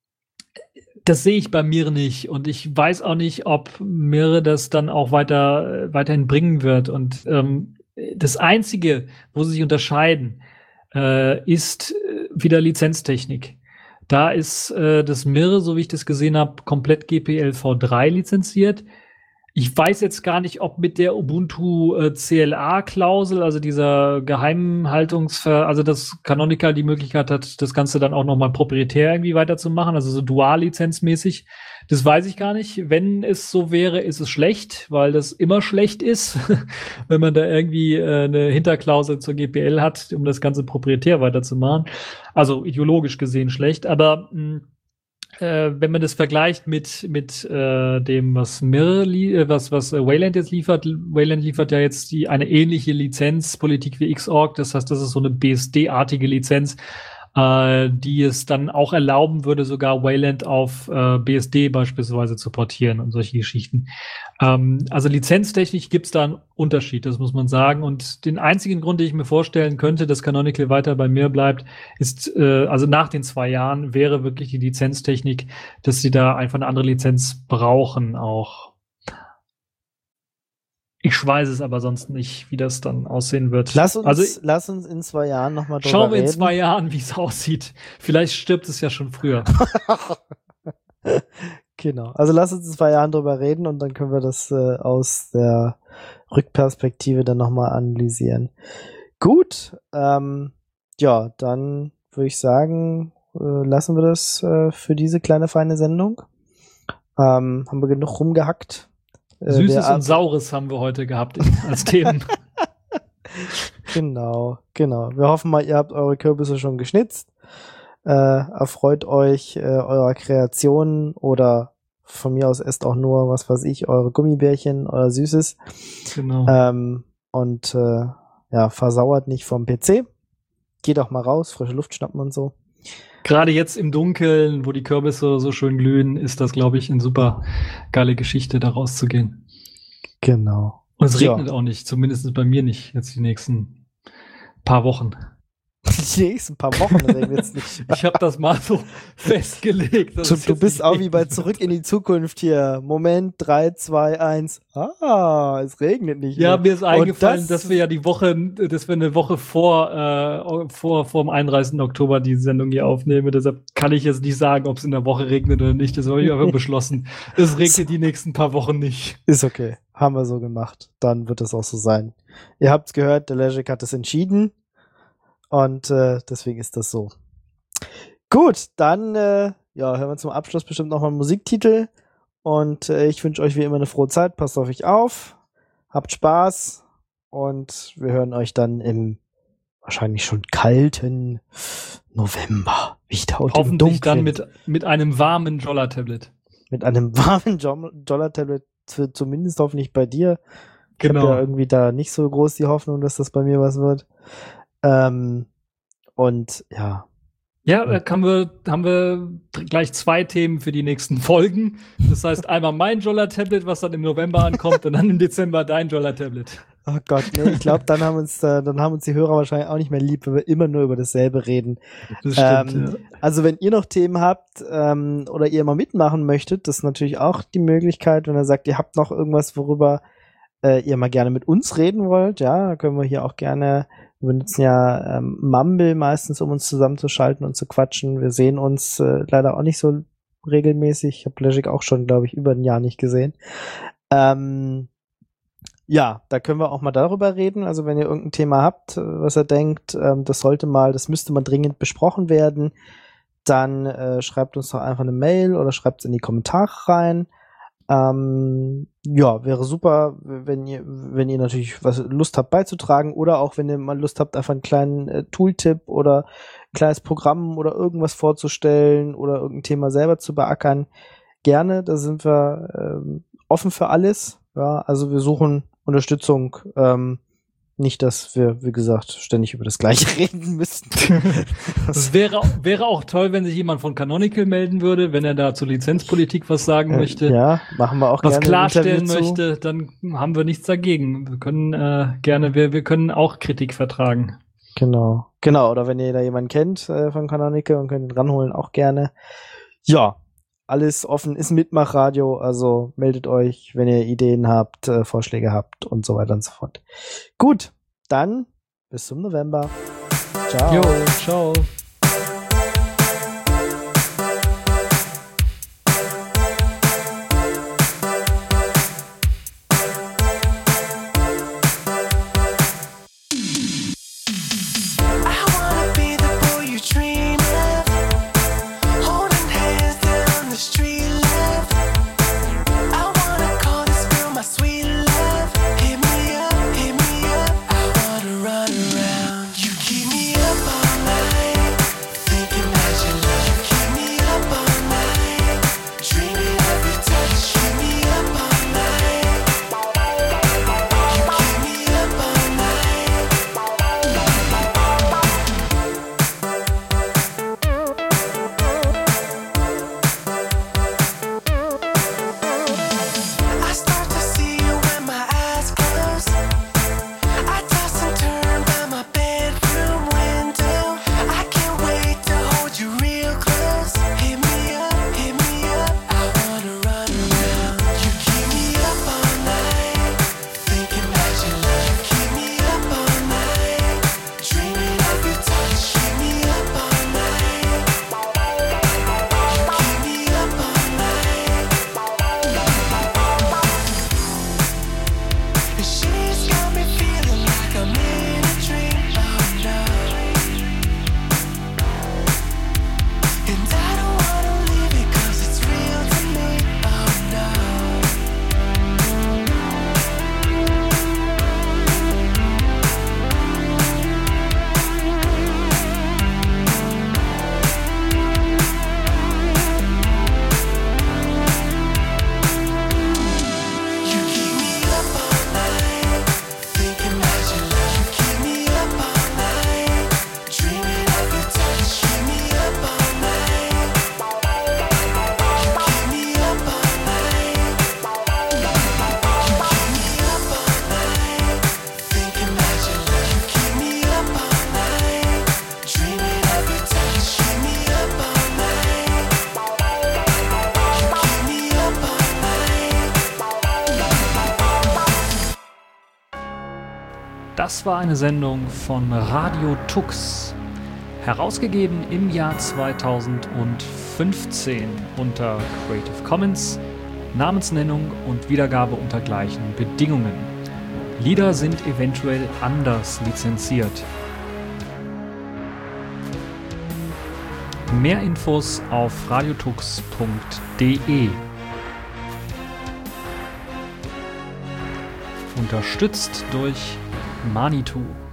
das sehe ich bei Mir nicht und ich weiß auch nicht, ob Mir das dann auch weiter äh, weiterhin bringen wird. Und ähm, das Einzige, wo sie sich unterscheiden, äh, ist äh, wieder Lizenztechnik. Da ist äh, das Mir, so wie ich das gesehen habe, komplett G P L v drei lizenziert. Ich weiß jetzt gar nicht, ob mit der Ubuntu äh, C L A-Klausel, also dieser Geheimhaltungsver, also dass Canonical die Möglichkeit hat, das Ganze dann auch nochmal proprietär irgendwie weiterzumachen, also so dual-lizenzmäßig. Das weiß ich gar nicht. Wenn es so wäre, ist es schlecht, weil das immer schlecht ist, wenn man da irgendwie äh, eine Hinterklausel zur G P L hat, um das Ganze proprietär weiterzumachen. Also ideologisch gesehen schlecht, aber mh, äh, wenn man das vergleicht mit, mit äh, dem, was Mir, äh, was, was äh, Wayland jetzt liefert, Wayland liefert ja jetzt die, eine ähnliche Lizenzpolitik wie Xorg, das heißt, das ist so eine B S D-artige Lizenz, äh, die es dann auch erlauben würde, sogar Wayland auf äh, B S D beispielsweise zu portieren und solche Geschichten. Ähm, also lizenztechnisch gibt es da einen Unterschied, das muss man sagen. Und den einzigen Grund, den ich mir vorstellen könnte, dass Canonical weiter bei Mir bleibt, ist, äh, also nach den zwei Jahren, wäre wirklich die Lizenztechnik, dass sie da einfach eine andere Lizenz brauchen auch. Ich weiß es aber sonst nicht, wie das dann aussehen wird.
Lass uns,
also
lass uns in zwei Jahren nochmal drüber
schauen wir in
reden.
zwei Jahren, wie es aussieht. Vielleicht stirbt es ja schon früher.
Genau. Also lass uns in zwei Jahren drüber reden und dann können wir das äh, aus der Rückperspektive dann nochmal analysieren. Gut, ähm, ja, dann würde ich sagen, äh, lassen wir das äh, für diese kleine feine Sendung. Ähm, haben wir genug rumgehackt. Äh,
Süßes
der-
und Saures haben wir heute gehabt als Themen.
Genau, genau. Wir hoffen mal, ihr habt eure Kürbisse schon geschnitzt. Äh, erfreut euch äh, eurer Kreationen oder von mir aus esst auch nur, was weiß ich, eure Gummibärchen, euer Süßes.
Genau.
Ähm, und äh, ja, versauert nicht vom P C. Geht auch mal raus, frische Luft schnappen und so.
Gerade jetzt im Dunkeln, wo die Kürbisse so schön glühen, ist das, glaube ich, eine super geile Geschichte, da rauszugehen.
Genau.
Und es
Ja.
regnet auch nicht, zumindest bei mir nicht, jetzt die nächsten paar Wochen.
Die nächsten paar Wochen regnet es nicht.
Ich habe das mal so festgelegt. dass
Du,
es
du
jetzt
bist
nicht
auch wie bei
regnet.
Zurück in die Zukunft hier. Moment, drei, zwei, eins. Ah, es regnet nicht
Ja,
mehr.
mir ist eingefallen,
das-
dass wir ja die Woche, dass wir eine Woche vor, äh, vor, vor dem einunddreißigsten Oktober die Sendung hier aufnehmen. Deshalb kann ich jetzt nicht sagen, ob es in der Woche regnet oder nicht. Das habe ich einfach beschlossen. Es regnet die nächsten paar Wochen nicht.
Ist okay. Haben wir so gemacht. Dann wird es auch so sein. Ihr habt's gehört, der Legic hat es entschieden. Und äh, deswegen ist das so. Gut, dann äh, ja, hören wir zum Abschluss bestimmt nochmal einen Musiktitel. Und äh, ich wünsche euch wie immer eine frohe Zeit. Passt auf euch auf. Habt Spaß. Und wir hören euch dann im wahrscheinlich schon kalten November wieder. Und im
Hoffentlich dann
Dunkeln.
mit, mit einem warmen Jolla-Tablet.
mit einem warmen Jo- Dollar-Tablet, zu- zumindest hoffentlich bei dir. Ich
Genau.
habe ja irgendwie da nicht so groß die Hoffnung, dass das bei mir was wird. Ähm, und ja,
Ja, da haben wir, haben wir gleich zwei Themen für die nächsten Folgen. Das heißt, einmal mein Jolla-Tablet, was dann im November ankommt, und dann im Dezember dein Jolla-Tablet.
oh Gott, nee, ich glaube, dann haben uns da, dann haben uns die Hörer wahrscheinlich auch nicht mehr lieb, wenn wir immer nur über dasselbe reden.
Das stimmt,
Ähm,
ja.
Also wenn ihr noch Themen habt ähm, oder ihr mal mitmachen möchtet, das ist natürlich auch die Möglichkeit, wenn ihr sagt, ihr habt noch irgendwas, worüber äh, ihr mal gerne mit uns reden wollt, ja, da können wir hier auch gerne, wir benutzen ja ähm, Mumble meistens, um uns zusammenzuschalten und zu quatschen. Wir sehen uns äh, leider auch nicht so regelmäßig. Ich habe Legic auch schon, glaube ich, über ein Jahr nicht gesehen. Ähm, ja, da können wir auch mal darüber reden. Also wenn ihr irgendein Thema habt, äh, was ihr denkt, ähm, das sollte mal, das müsste mal dringend besprochen werden, dann äh, schreibt uns doch einfach eine Mail oder schreibt es in die Kommentare rein. Ähm, ja, wäre super, wenn ihr, wenn ihr natürlich was Lust habt beizutragen oder auch wenn ihr mal Lust habt, einfach einen kleinen äh, Tooltip oder ein kleines Programm oder irgendwas vorzustellen oder irgendein Thema selber zu beackern. Gerne, da sind wir ähm, offen für alles. Ja, also wir suchen Unterstützung. Ähm, nicht, dass wir, wie gesagt, ständig über das Gleiche reden müssten.
Es wäre, wäre auch toll, wenn sich jemand von Canonical melden würde, wenn er da zur Lizenzpolitik was sagen
Äh,
möchte,
Ja, machen wir auch
was
gerne ein
klarstellen
Interview zu.
möchte, dann haben wir nichts dagegen. Wir können äh, gerne, wir, wir können auch Kritik vertragen.
Genau, genau. Oder wenn ihr da jemanden kennt äh, von Canonical und könnt ihn ranholen, auch gerne. Ja, alles offen, ist Mitmachradio, also meldet euch, wenn ihr Ideen habt, äh, Vorschläge habt und so weiter und so fort. Gut, dann bis zum November. Ciao.
Jo, ciao.
I wanna be the boy you dream of, holding hands down the street, love. I wanna call this girl my sweet love. Hit me up, hit me up. I wanna run around. You keep me up all night.
Das war eine Sendung von Radio Tux, herausgegeben im Jahr zweitausendfünfzehn unter Creative Commons, Namensnennung und Wiedergabe unter gleichen Bedingungen. Lieder sind eventuell anders lizenziert. Mehr Infos auf radiotux punkt de. Unterstützt durch Manitou.